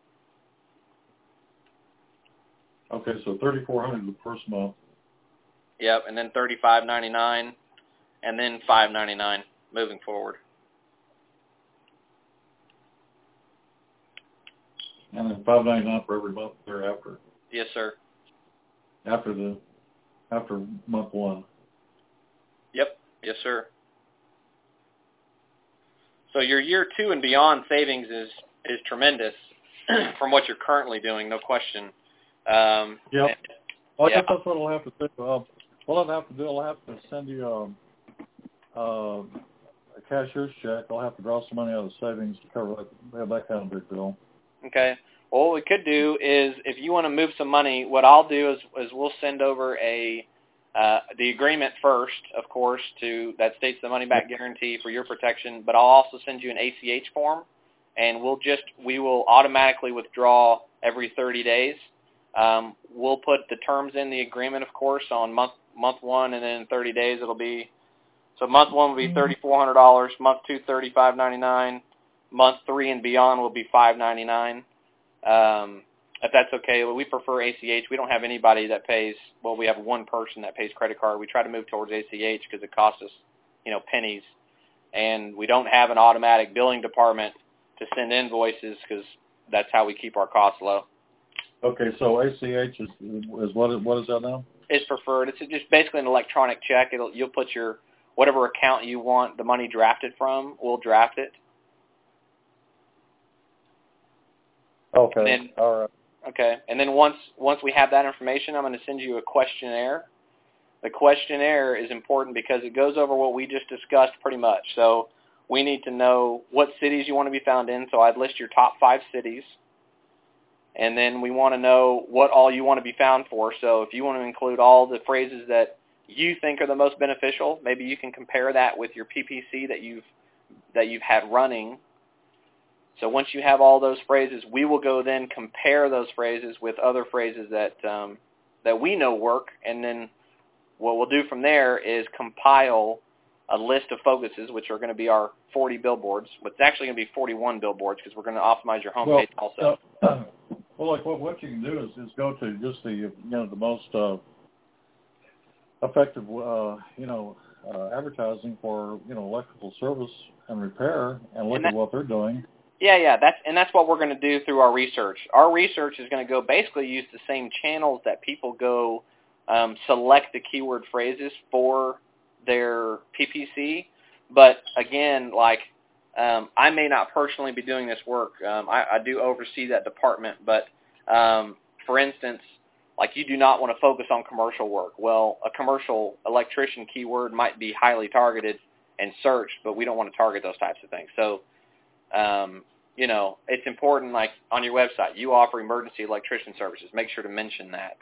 Okay, so $3,400 the first month. Yep, and then $35.99, and then $599 moving forward. And then $599 for every month thereafter. Yes, sir. After month 1. Yep. Yes, sir. So your year 2 and beyond savings is is tremendous from what you're currently doing, no question. Yep. Well, I yeah. guess that's what I'll have to do. What I'll have to do, I'll have to send you a cashier's check. I'll have to draw some money out of the savings to cover that kind of big bill. Okay. Well, what we could do is, if you want to move some money, what I'll do is we'll send over the agreement first, of course, that states the money back guarantee for your protection. But I'll also send you an ACH form, and we will automatically withdraw every 30 days. We'll put the terms in the agreement, of course, on month 1, and then in 30 days it'll be. So month 1 will be $3,400, month 2 $3,599, month 3 and beyond will be $599. If that's okay, we prefer ACH. We don't have anybody that pays. Well, we have one person that pays credit card. We try to move towards ACH because it costs us, pennies, and we don't have an automatic billing department to send invoices because that's how we keep our costs low. Okay, so ACH is what is that now? It's preferred. It's just basically an electronic check. You'll put your whatever account you want the money drafted from. We'll draft it. Okay. All right. Okay, and then once we have that information, I'm going to send you a questionnaire. The questionnaire is important because it goes over what we just discussed pretty much. So we need to know what cities you want to be found in. So I'd list your top 5 cities. And then we want to know what all you want to be found for. So if you want to include all the phrases that you think are the most beneficial, maybe you can compare that with your PPC that you've had running. So once you have all those phrases, we will go then compare those phrases with other phrases that we know work, and then what we'll do from there is compile a list of focuses, which are going to be our 40 billboards. It's actually going to be 41 billboards because we're going to optimize your homepage also. Well, like what you can do is go to just the the most effective advertising for electrical service and repair, and look at what they're doing. Yeah, that's what we're going to do through our research. Our research is going to go basically use the same channels that people go select the keyword phrases for their PPC. But again, I may not personally be doing this work. I do oversee that department, but for instance, you do not want to focus on commercial work. Well, a commercial electrician keyword might be highly targeted and searched, but we don't want to target those types of things. So it's important, on your website, you offer emergency electrician services. Make sure to mention that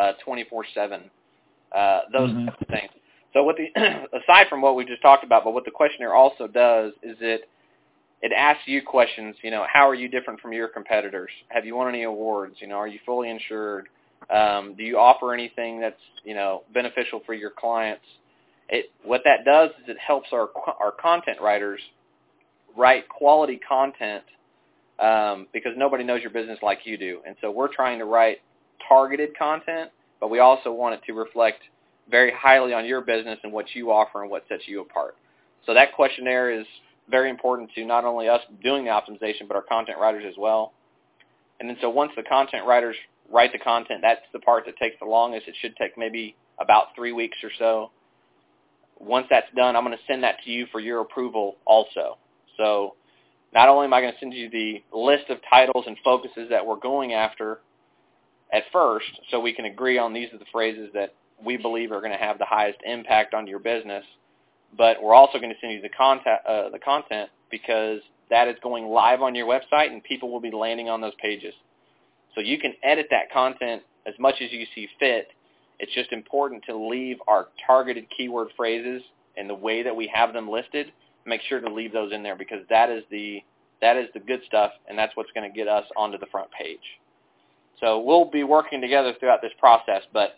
24/7, those types of things. So aside from what we just talked about, but what the questionnaire also does is it asks you questions. How are you different from your competitors? Have you won any awards? Are you fully insured? Do you offer anything that's beneficial for your clients? What that does is it helps our content writers write quality content because nobody knows your business like you do. And so we're trying to write targeted content, but we also want it to reflect very highly on your business and what you offer and what sets you apart. So that questionnaire is very important to not only us doing the optimization, but our content writers as well. And then so once the content writers write the content, that's the part that takes the longest. It should take maybe about 3 weeks or so. Once that's done, I'm going to send that to you for your approval also. So not only am I going to send you the list of titles and focuses that we're going after at first, so we can agree on these are the phrases that we believe are going to have the highest impact on your business, but we're also going to send you the content because that is going live on your website and people will be landing on those pages. So you can edit that content as much as you see fit. It's just important to leave our targeted keyword phrases and the way that we have them listed. Make sure to leave those in there because that is the good stuff, and that's what's going to get us onto the front page. So we'll be working together throughout this process, but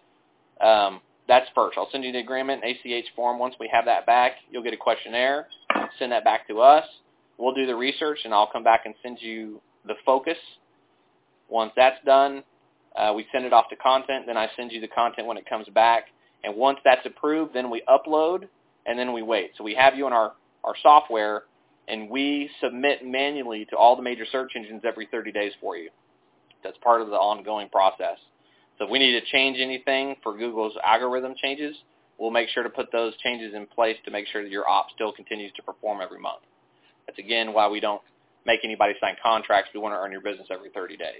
that's first. I'll send you the agreement, ACH form. Once we have that back, you'll get a questionnaire. Send that back to us. We'll do the research, and I'll come back and send you the focus. Once that's done, we send it off to content. Then I send you the content when it comes back. And once that's approved, then we upload, and then we wait. So we have you in our software, and we submit manually to all the major search engines every 30 days for you. That's part of the ongoing process. So if we need to change anything for Google's algorithm changes, we'll make sure to put those changes in place to make sure that your op still continues to perform every month. That's, again, why we don't make anybody sign contracts. We want to earn your business every 30 days.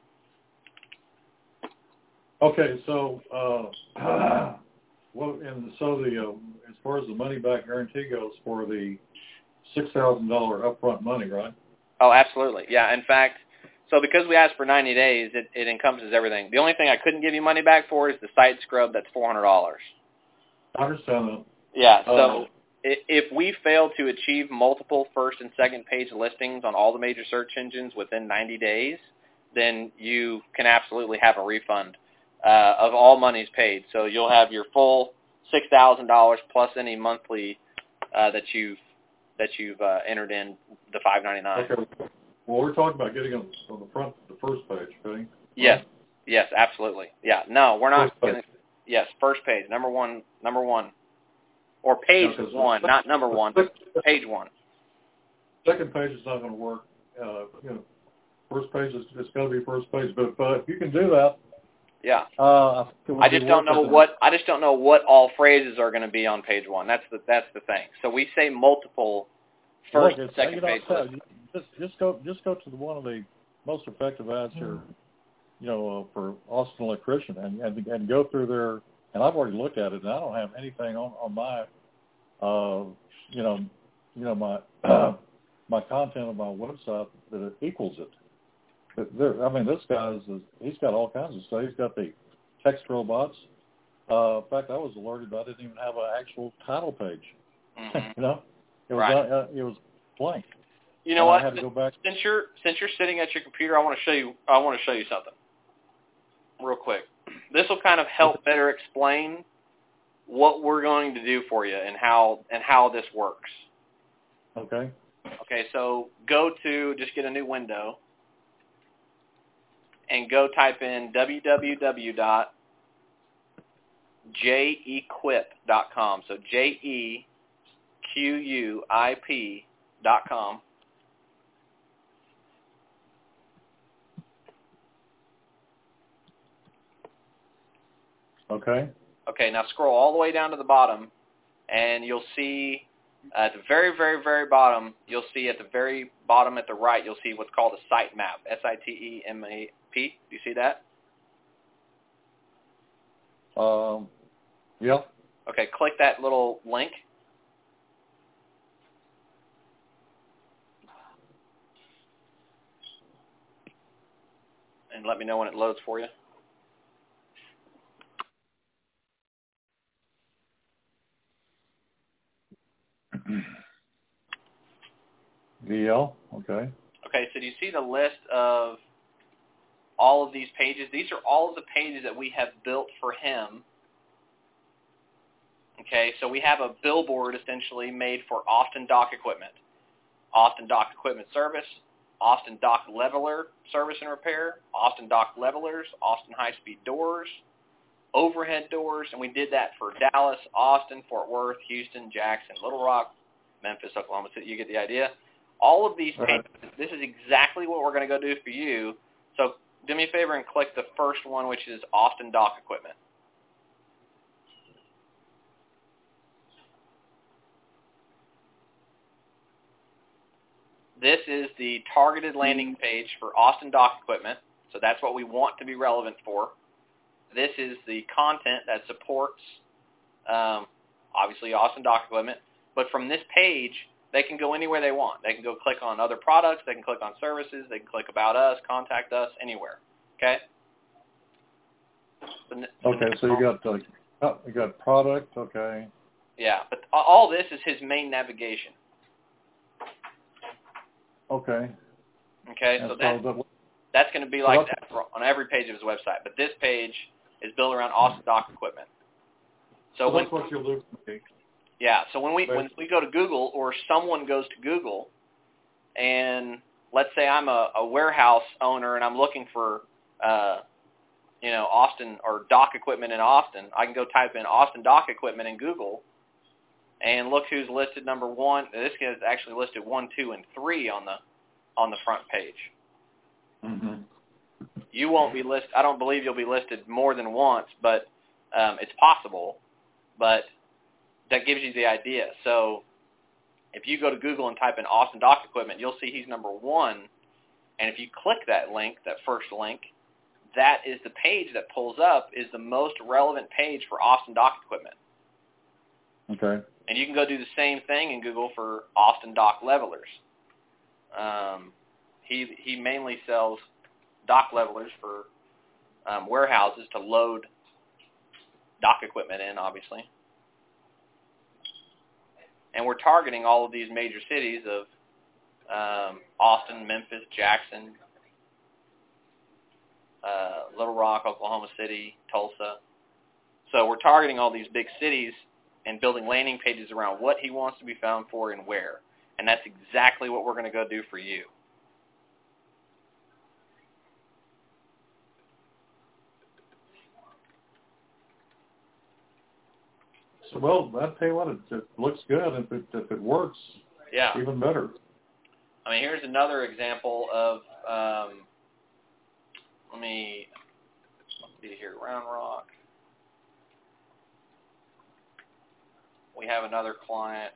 Okay, so as far as the money back guarantee goes for the $6,000 upfront money, right? Oh, absolutely. Yeah. In fact, so because we asked for 90 days, it encompasses everything. The only thing I couldn't give you money back for is the site scrub. That's $400. I understand that. Yeah. So if we fail to achieve multiple first and second page listings on all the major search engines within 90 days, then you can absolutely have a refund of all monies paid. So you'll have your full $6,000 plus any monthly that you've entered in, the $599. Okay. Well, we're talking about getting on the front, the first page, okay? Yes. Yes, absolutely. Yeah. No, we're not. First page. Yes, first page, number one, or page one, not number one, but page one. Second page is not going to work. First page it's got to be first page. But if you can do that, yeah. I just don't know what all phrases are going to be on page one. That's the thing. So we say multiple first and second page. Just go to one of the most effective ads here, for Austin Electrician, and go through there. And I've already looked at it, and I don't have anything on my, my content on my website that equals it. But this guy he's got all kinds of stuff. He's got the text robots. In fact, I was alerted that I didn't even have an actual title page. Mm-hmm. It was blank. You know what? I had to go back. Since you're sitting at your computer, I want to show you something real quick. This will kind of help better explain what we're going to do for you and how this works. Okay. Okay, so just get a new window and go type in www.jequip.com. So JEQUIP.com. Okay. Okay, now scroll all the way down to the bottom, and you'll see at the very, very, very bottom, you'll see at the very bottom at the right, you'll see what's called a site map, SITEMAP. Do you see that? Yeah. Okay, click that little link. And let me know when it loads for you. VL, okay. Okay, so do you see the list of all of these pages? These are all of the pages that we have built for him. Okay, so we have a billboard essentially made for Austin Dock Equipment. Austin Dock Equipment Service, Austin Dock Leveler Service and Repair, Austin Dock Levelers, Austin High-Speed Doors, Overhead Doors, and we did that for Dallas, Austin, Fort Worth, Houston, Jackson, Little Rock, Memphis, Oklahoma City. You get the idea? All of these pages, this is exactly what we're going to go do for you. So do me a favor and click the first one, which is Austin Dock Equipment. This is the targeted landing page for Austin Dock Equipment, so that's what we want to be relevant for. This is the content that supports, obviously, Austin Dock Equipment. But from this page, they can go anywhere they want. They can go click on other products. They can click on services. They can click about us, contact us, anywhere. Okay? Okay, so you got product, okay. Yeah, but all this is his main navigation. Okay. Okay, so that's going to be like that on every page of his website. But this page is built around Austin Dock Equipment. So that's what you'll do for me. Yeah, so when we go to Google, or someone goes to Google, and let's say I'm a warehouse owner and I'm looking for Austin or dock equipment in Austin, I can go type in Austin Dock Equipment in Google, and look who's listed number one. This is actually listed 1, 2, and 3 on the front page. Mm-hmm. You won't be listed. I don't believe you'll be listed more than once, but it's possible. But that gives you the idea. So if you go to Google and type in Austin Dock Equipment, you'll see he's number 1. And if you click that link, that first link, that is the page that pulls up is the most relevant page for Austin Dock Equipment. Okay. And you can go do the same thing in Google for Austin Dock Levelers. He mainly sells dock levelers for warehouses to load dock equipment in, obviously. And we're targeting all of these major cities of Austin, Memphis, Jackson, Little Rock, Oklahoma City, Tulsa. So we're targeting all these big cities and building landing pages around what he wants to be found for and where. And that's exactly what we're going to go do for you. So, well, I tell you what, it looks good. If it works, yeah, even better. I mean, here's another example of, let's see here, Round Rock. We have another client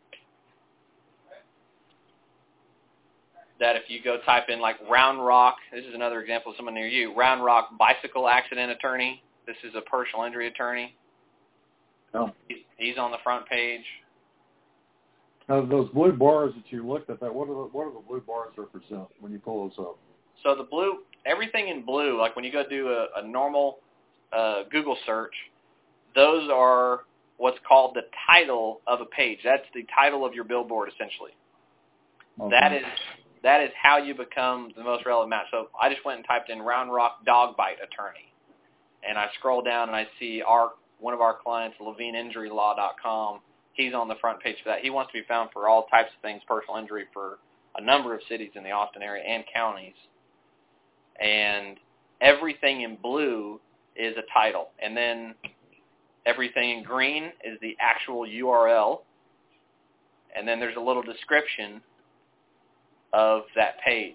that if you go type in like Round Rock, this is another example of someone near you, Round Rock bicycle accident attorney. This is a personal injury attorney. Oh. He's on the front page. Now, those blue bars that you looked at, what do the blue bars represent when you pull those up? So the blue, everything in blue, like when you go do a normal Google search, those are what's called the title of a page. That's the title of your billboard, essentially. Okay. That is how you become the most relevant match. So I just went and typed in Round Rock dog bite attorney, and I scroll down and I see one of our clients, LevineInjuryLaw.com. He's on the front page for that. He wants to be found for all types of things, personal injury, for a number of cities in the Austin area and counties. And everything in blue is a title. And then everything in green is the actual URL. And then there's a little description of that page.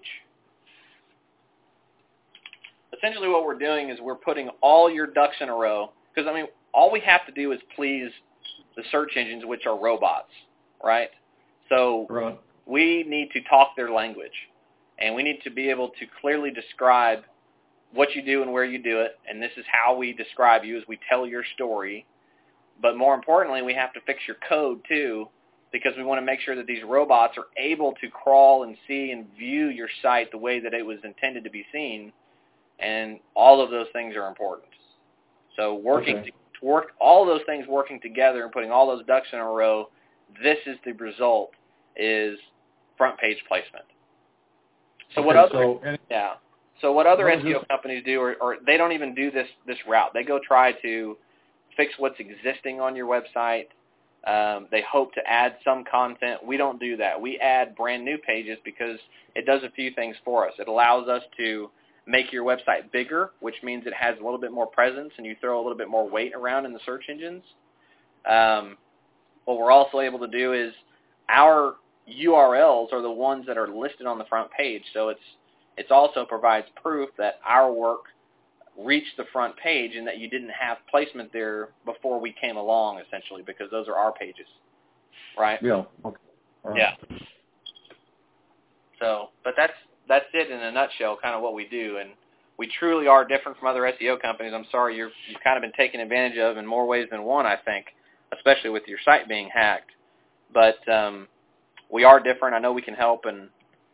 Essentially what we're doing is we're putting all your ducks in a row. Because, I mean, all we have to do is please the search engines, which are robots, right? So right. We need to talk their language. And we need to be able to clearly describe what you do and where you do it. And this is how we describe you, as we tell your story. But more importantly, we have to fix your code, too, because we want to make sure that these robots are able to crawl and see and view your site the way that it was intended to be seen. And all of those things are important. So all those things working together and putting all those ducks in a row, this is the result, is front page placement. So what other SEO companies do, or they don't even do this route. They go try to fix what's existing on your website. They hope to add some content. We don't do that. We add brand new pages because it does a few things for us. It allows us to make your website bigger, which means it has a little bit more presence and you throw a little bit more weight around in the search engines. What we're also able to do is our URLs are the ones that are listed on the front page. So it also provides proof that our work reached the front page and that you didn't have placement there before we came along, essentially, because those are our pages, right? Yeah. Okay. Right. Yeah. So, but that's it in a nutshell, kind of what we do, and we truly are different from other SEO companies. I'm sorry, you've kind of been taken advantage of in more ways than one, I think, especially with your site being hacked. But we are different. I know we can help, and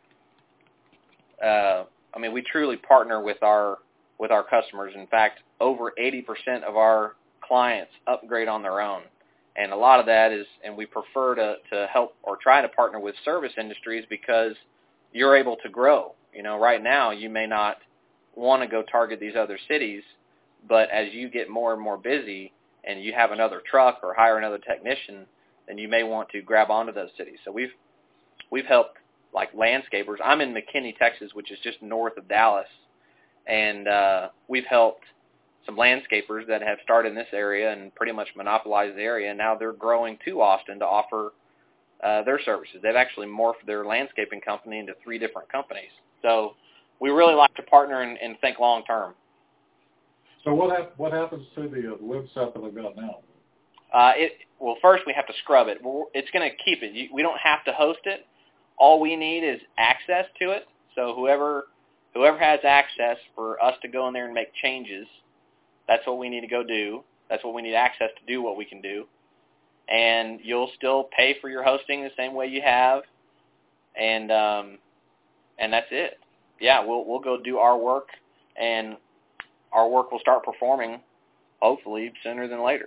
we truly partner with our customers. In fact, over 80% of our clients upgrade on their own, and a lot of that is, and we prefer to help or try to partner with service industries because you're able to grow. You know, right now you may not want to go target these other cities, but as you get more and more busy and you have another truck or hire another technician, then you may want to grab onto those cities. So we've helped like landscapers. I'm in McKinney, Texas, which is just north of Dallas, and we've helped some landscapers that have started in this area and pretty much monopolized the area, and now they're growing to Austin to offer their services. They've actually morphed their landscaping company into 3 different companies. So we really like to partner and think long term. So what happens to the website that I've got now? well, first we have to scrub it. It's going to keep it. We don't have to host it. All we need is access to it. So whoever has access for us to go in there and make changes, that's what we need to go do. That's what we need access to do what we can do. And you'll still pay for your hosting the same way you have. And that's it. Yeah, we'll go do our work, and our work will start performing, hopefully, sooner than later.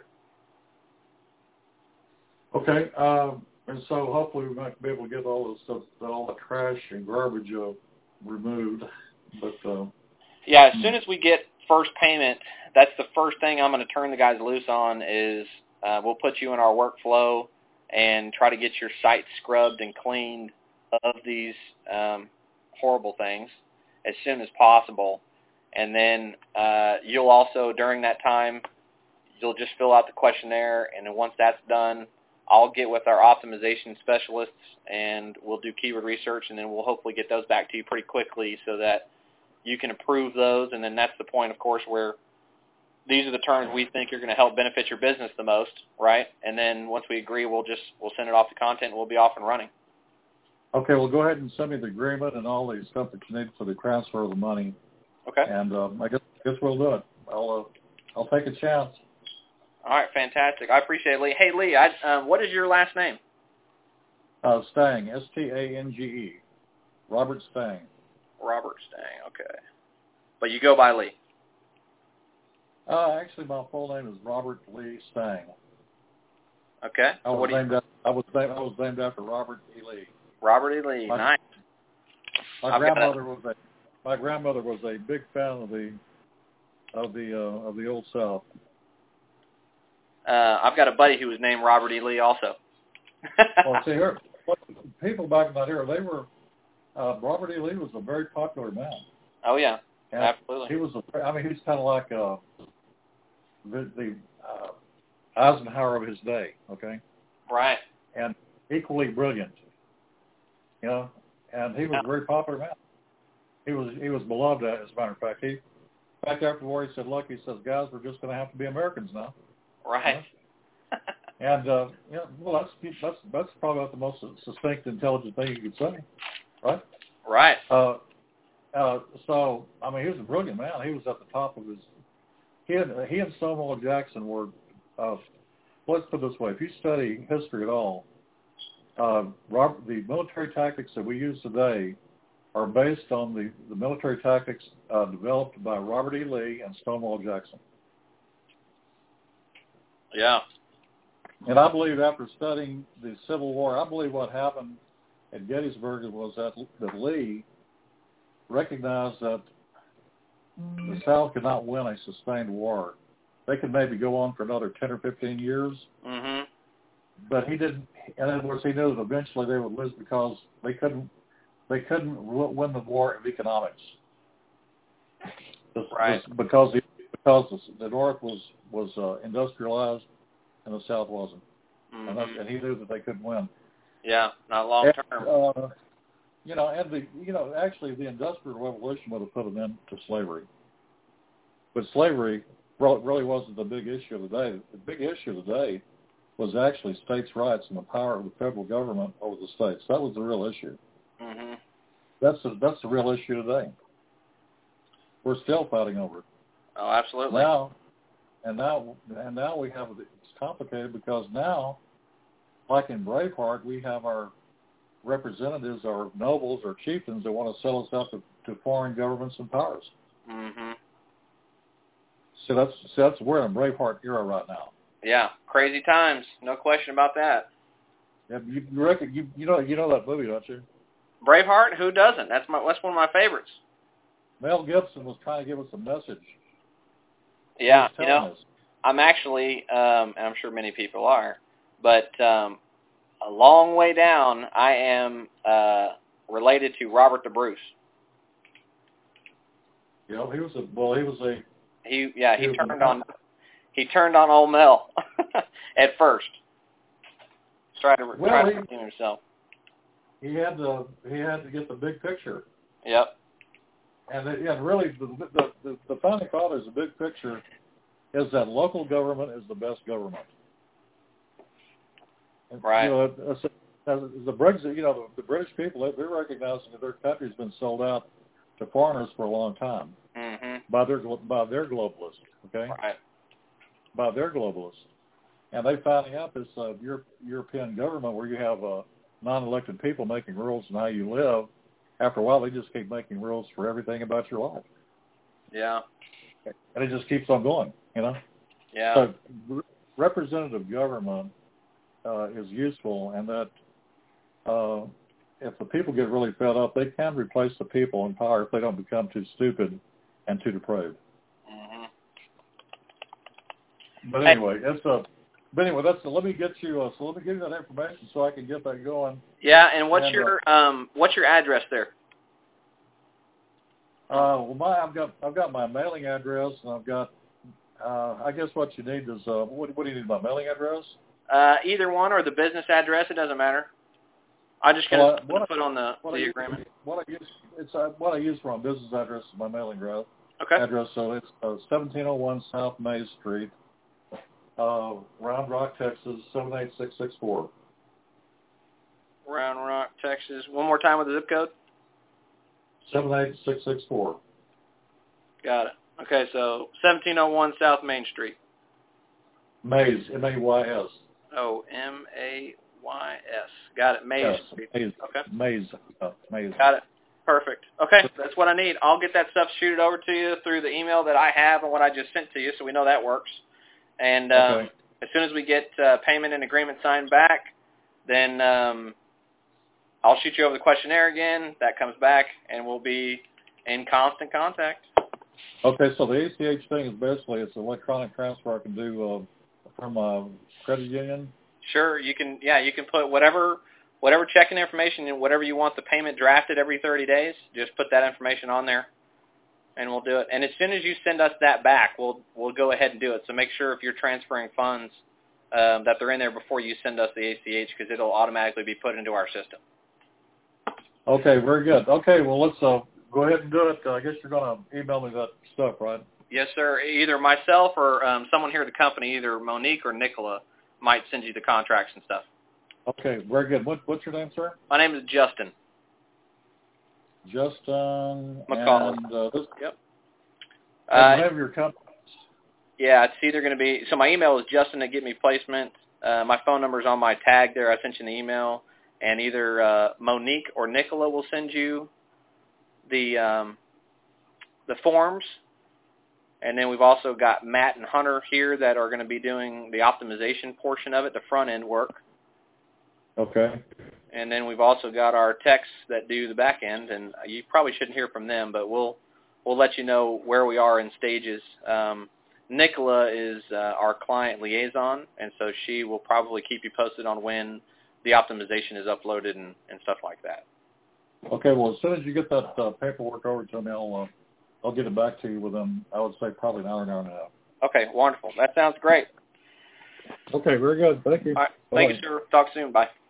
Okay, and so hopefully we might be able to get all the stuff, all the trash and garbage removed. But yeah, as soon as we get first payment, that's the first thing I'm going to turn the guys loose on is we'll put you in our workflow and try to get your site scrubbed and cleaned of these horrible things as soon as possible. And then you'll also, during that time, you'll just fill out the questionnaire, and then once that's done, I'll get with our optimization specialists, and we'll do keyword research, and then we'll hopefully get those back to you pretty quickly so that you can approve those. And then that's the point, of course, where these are the terms we think are going to help benefit your business the most, right? And then once we agree, we'll send it off to content, and we'll be off and running. Okay, well, go ahead and send me the agreement and all the stuff that you need for the transfer of the money. Okay. And I guess we'll do it. I'll take a chance. All right, fantastic. I appreciate it, Lee. Hey, Lee, what is your last name? Stange, S-T-A-N-G-E. Robert Stange. Robert Stange, okay. But you go by Lee. Actually, my full name is Robert Lee Stange. Okay. I was named after Robert E. Lee. Robert E. Lee, nice. My grandmother was a big fan of the Old South. I've got a buddy who was named Robert E. Lee also. Well, see here, people back in that era, they were Robert E. Lee was a very popular man. Oh yeah, and absolutely. He was he's kind of like the Eisenhower of his day. Okay. Right. And equally brilliant. You know, and he was a very popular man. He was beloved, as a matter of fact. After the war, he said, "Look," he says, "guys, we're just going to have to be Americans now." Right. And well, that's probably about the most succinct, intelligent thing you could say, right? Right. So I mean, he was a brilliant man. He was at the top of his. He and Stonewall Jackson were. Let's put it this way: if you study history at all, the military tactics that we use today are based on the military tactics developed by Robert E. Lee and Stonewall Jackson. Yeah. And I believe after studying the Civil War, I believe what happened at Gettysburg was that Lee recognized that the South could not win a sustained war. They could maybe go on for another 10 or 15 years. Mm-hmm. But he didn't. In other words, he knew that eventually they would lose because they couldn't win the war of economics. Right. Because the North was industrialized and the South wasn't, mm-hmm. and he knew that they couldn't win. Yeah, not long term. Actually, the Industrial Revolution would have put an end to slavery, but slavery really wasn't the big issue of the day. The big issue of the day was actually states' rights and the power of the federal government over the states. That was the real issue. Mm-hmm. That's the real issue today. We're still fighting over it. Oh, absolutely. Now we have it's complicated because now, like in Braveheart, we have our representatives, our nobles, or chieftains that want to sell us out to foreign governments and powers. Mm-hmm. So we're in a Braveheart era right now. Yeah, crazy times, no question about that. Yeah, you reckon you know that movie, don't you? Braveheart? Who doesn't? That's one of my favorites. Mel Gibson was trying to give us a message. Yeah, I'm actually, and I'm sure many people are, but a long way down, I am related to Robert the Bruce. Yeah, he turned on old Mel at first. Tried to redeem himself. He had to get the big picture. Yep. And really, the founding fathers, the big picture is that local government is the best government. Right. You know, the Brexit, you know, the British people, they're recognizing that their country's been sold out to foreigners for a long time by their globalists, okay? Right. By their globalists. And they finally out this European government where you have non-elected people making rules on how you live. After a while, they just keep making rules for everything about your life. Yeah. And it just keeps on going, you know? Yeah. So representative government is useful, and that if the people get really fed up, they can replace the people in power if they don't become too stupid and too depraved. But anyway, let me get you. So let me give you that information so I can get that going. Yeah, and what's your address there? Well, I've got my mailing address, and I've got. I guess what you need is what do you need? My mailing address? Either one or the business address. It doesn't matter. I'm just going to put on the agreement. What I use for my business address is my mailing address. Okay. Address. So it's 1701 South Mays Street, Round Rock, Texas 78664. Round Rock, Texas. One more time with the zip code. 78664. Got it. Okay, so 1701 South Main Street. Mays, M-A-Y-S. Oh, M-A-Y-S. Got it. Mays Street. Mays. Okay. Mays. Mays. Got it. Perfect. Okay, that's what I need. I'll get that stuff shooted over to you through the email that I have and what I just sent to you, so we know that works. And as soon as we get payment and agreement signed back, then I'll shoot you over the questionnaire again. That comes back, and we'll be in constant contact. Okay, so the ACH thing is basically it's an electronic transfer I can do from a credit union. Sure, you can. Yeah, you can put whatever checking information and whatever you want the payment drafted every 30 days. Just put that information on there, and we'll do it. And as soon as you send us that back, we'll go ahead and do it. So make sure if you're transferring funds that they're in there before you send us the ACH, because it'll automatically be put into our system. Okay, very good. Okay, well let's go ahead and do it. I guess you're going to email me that stuff, right? Yes, sir. Either myself or someone here at the company, either Monique or Nicola, might send you the contracts and stuff. Okay, very good. What's your name, sir? My name is Justin. Justin McCall. And yep. I have your company. Yeah, it's either going to be, so my email is Justin at Get Me Placement. My phone number is on my tag there. I sent you an email. And either Monique or Nicola will send you the forms. And then we've also got Matt and Hunter here that are going to be doing the optimization portion of it, the front end work. Okay. And then we've also got our techs that do the back end, and you probably shouldn't hear from them, but we'll let you know where we are in stages. Nicola is our client liaison, and so she will probably keep you posted on when the optimization is uploaded and stuff like that. Okay, well, as soon as you get that paperwork over to me, I'll get it back to you within, I would say, probably an hour and a half. Okay, wonderful. That sounds great. Okay, very good. Thank you. All right. Thank you, sir. Talk soon. Bye.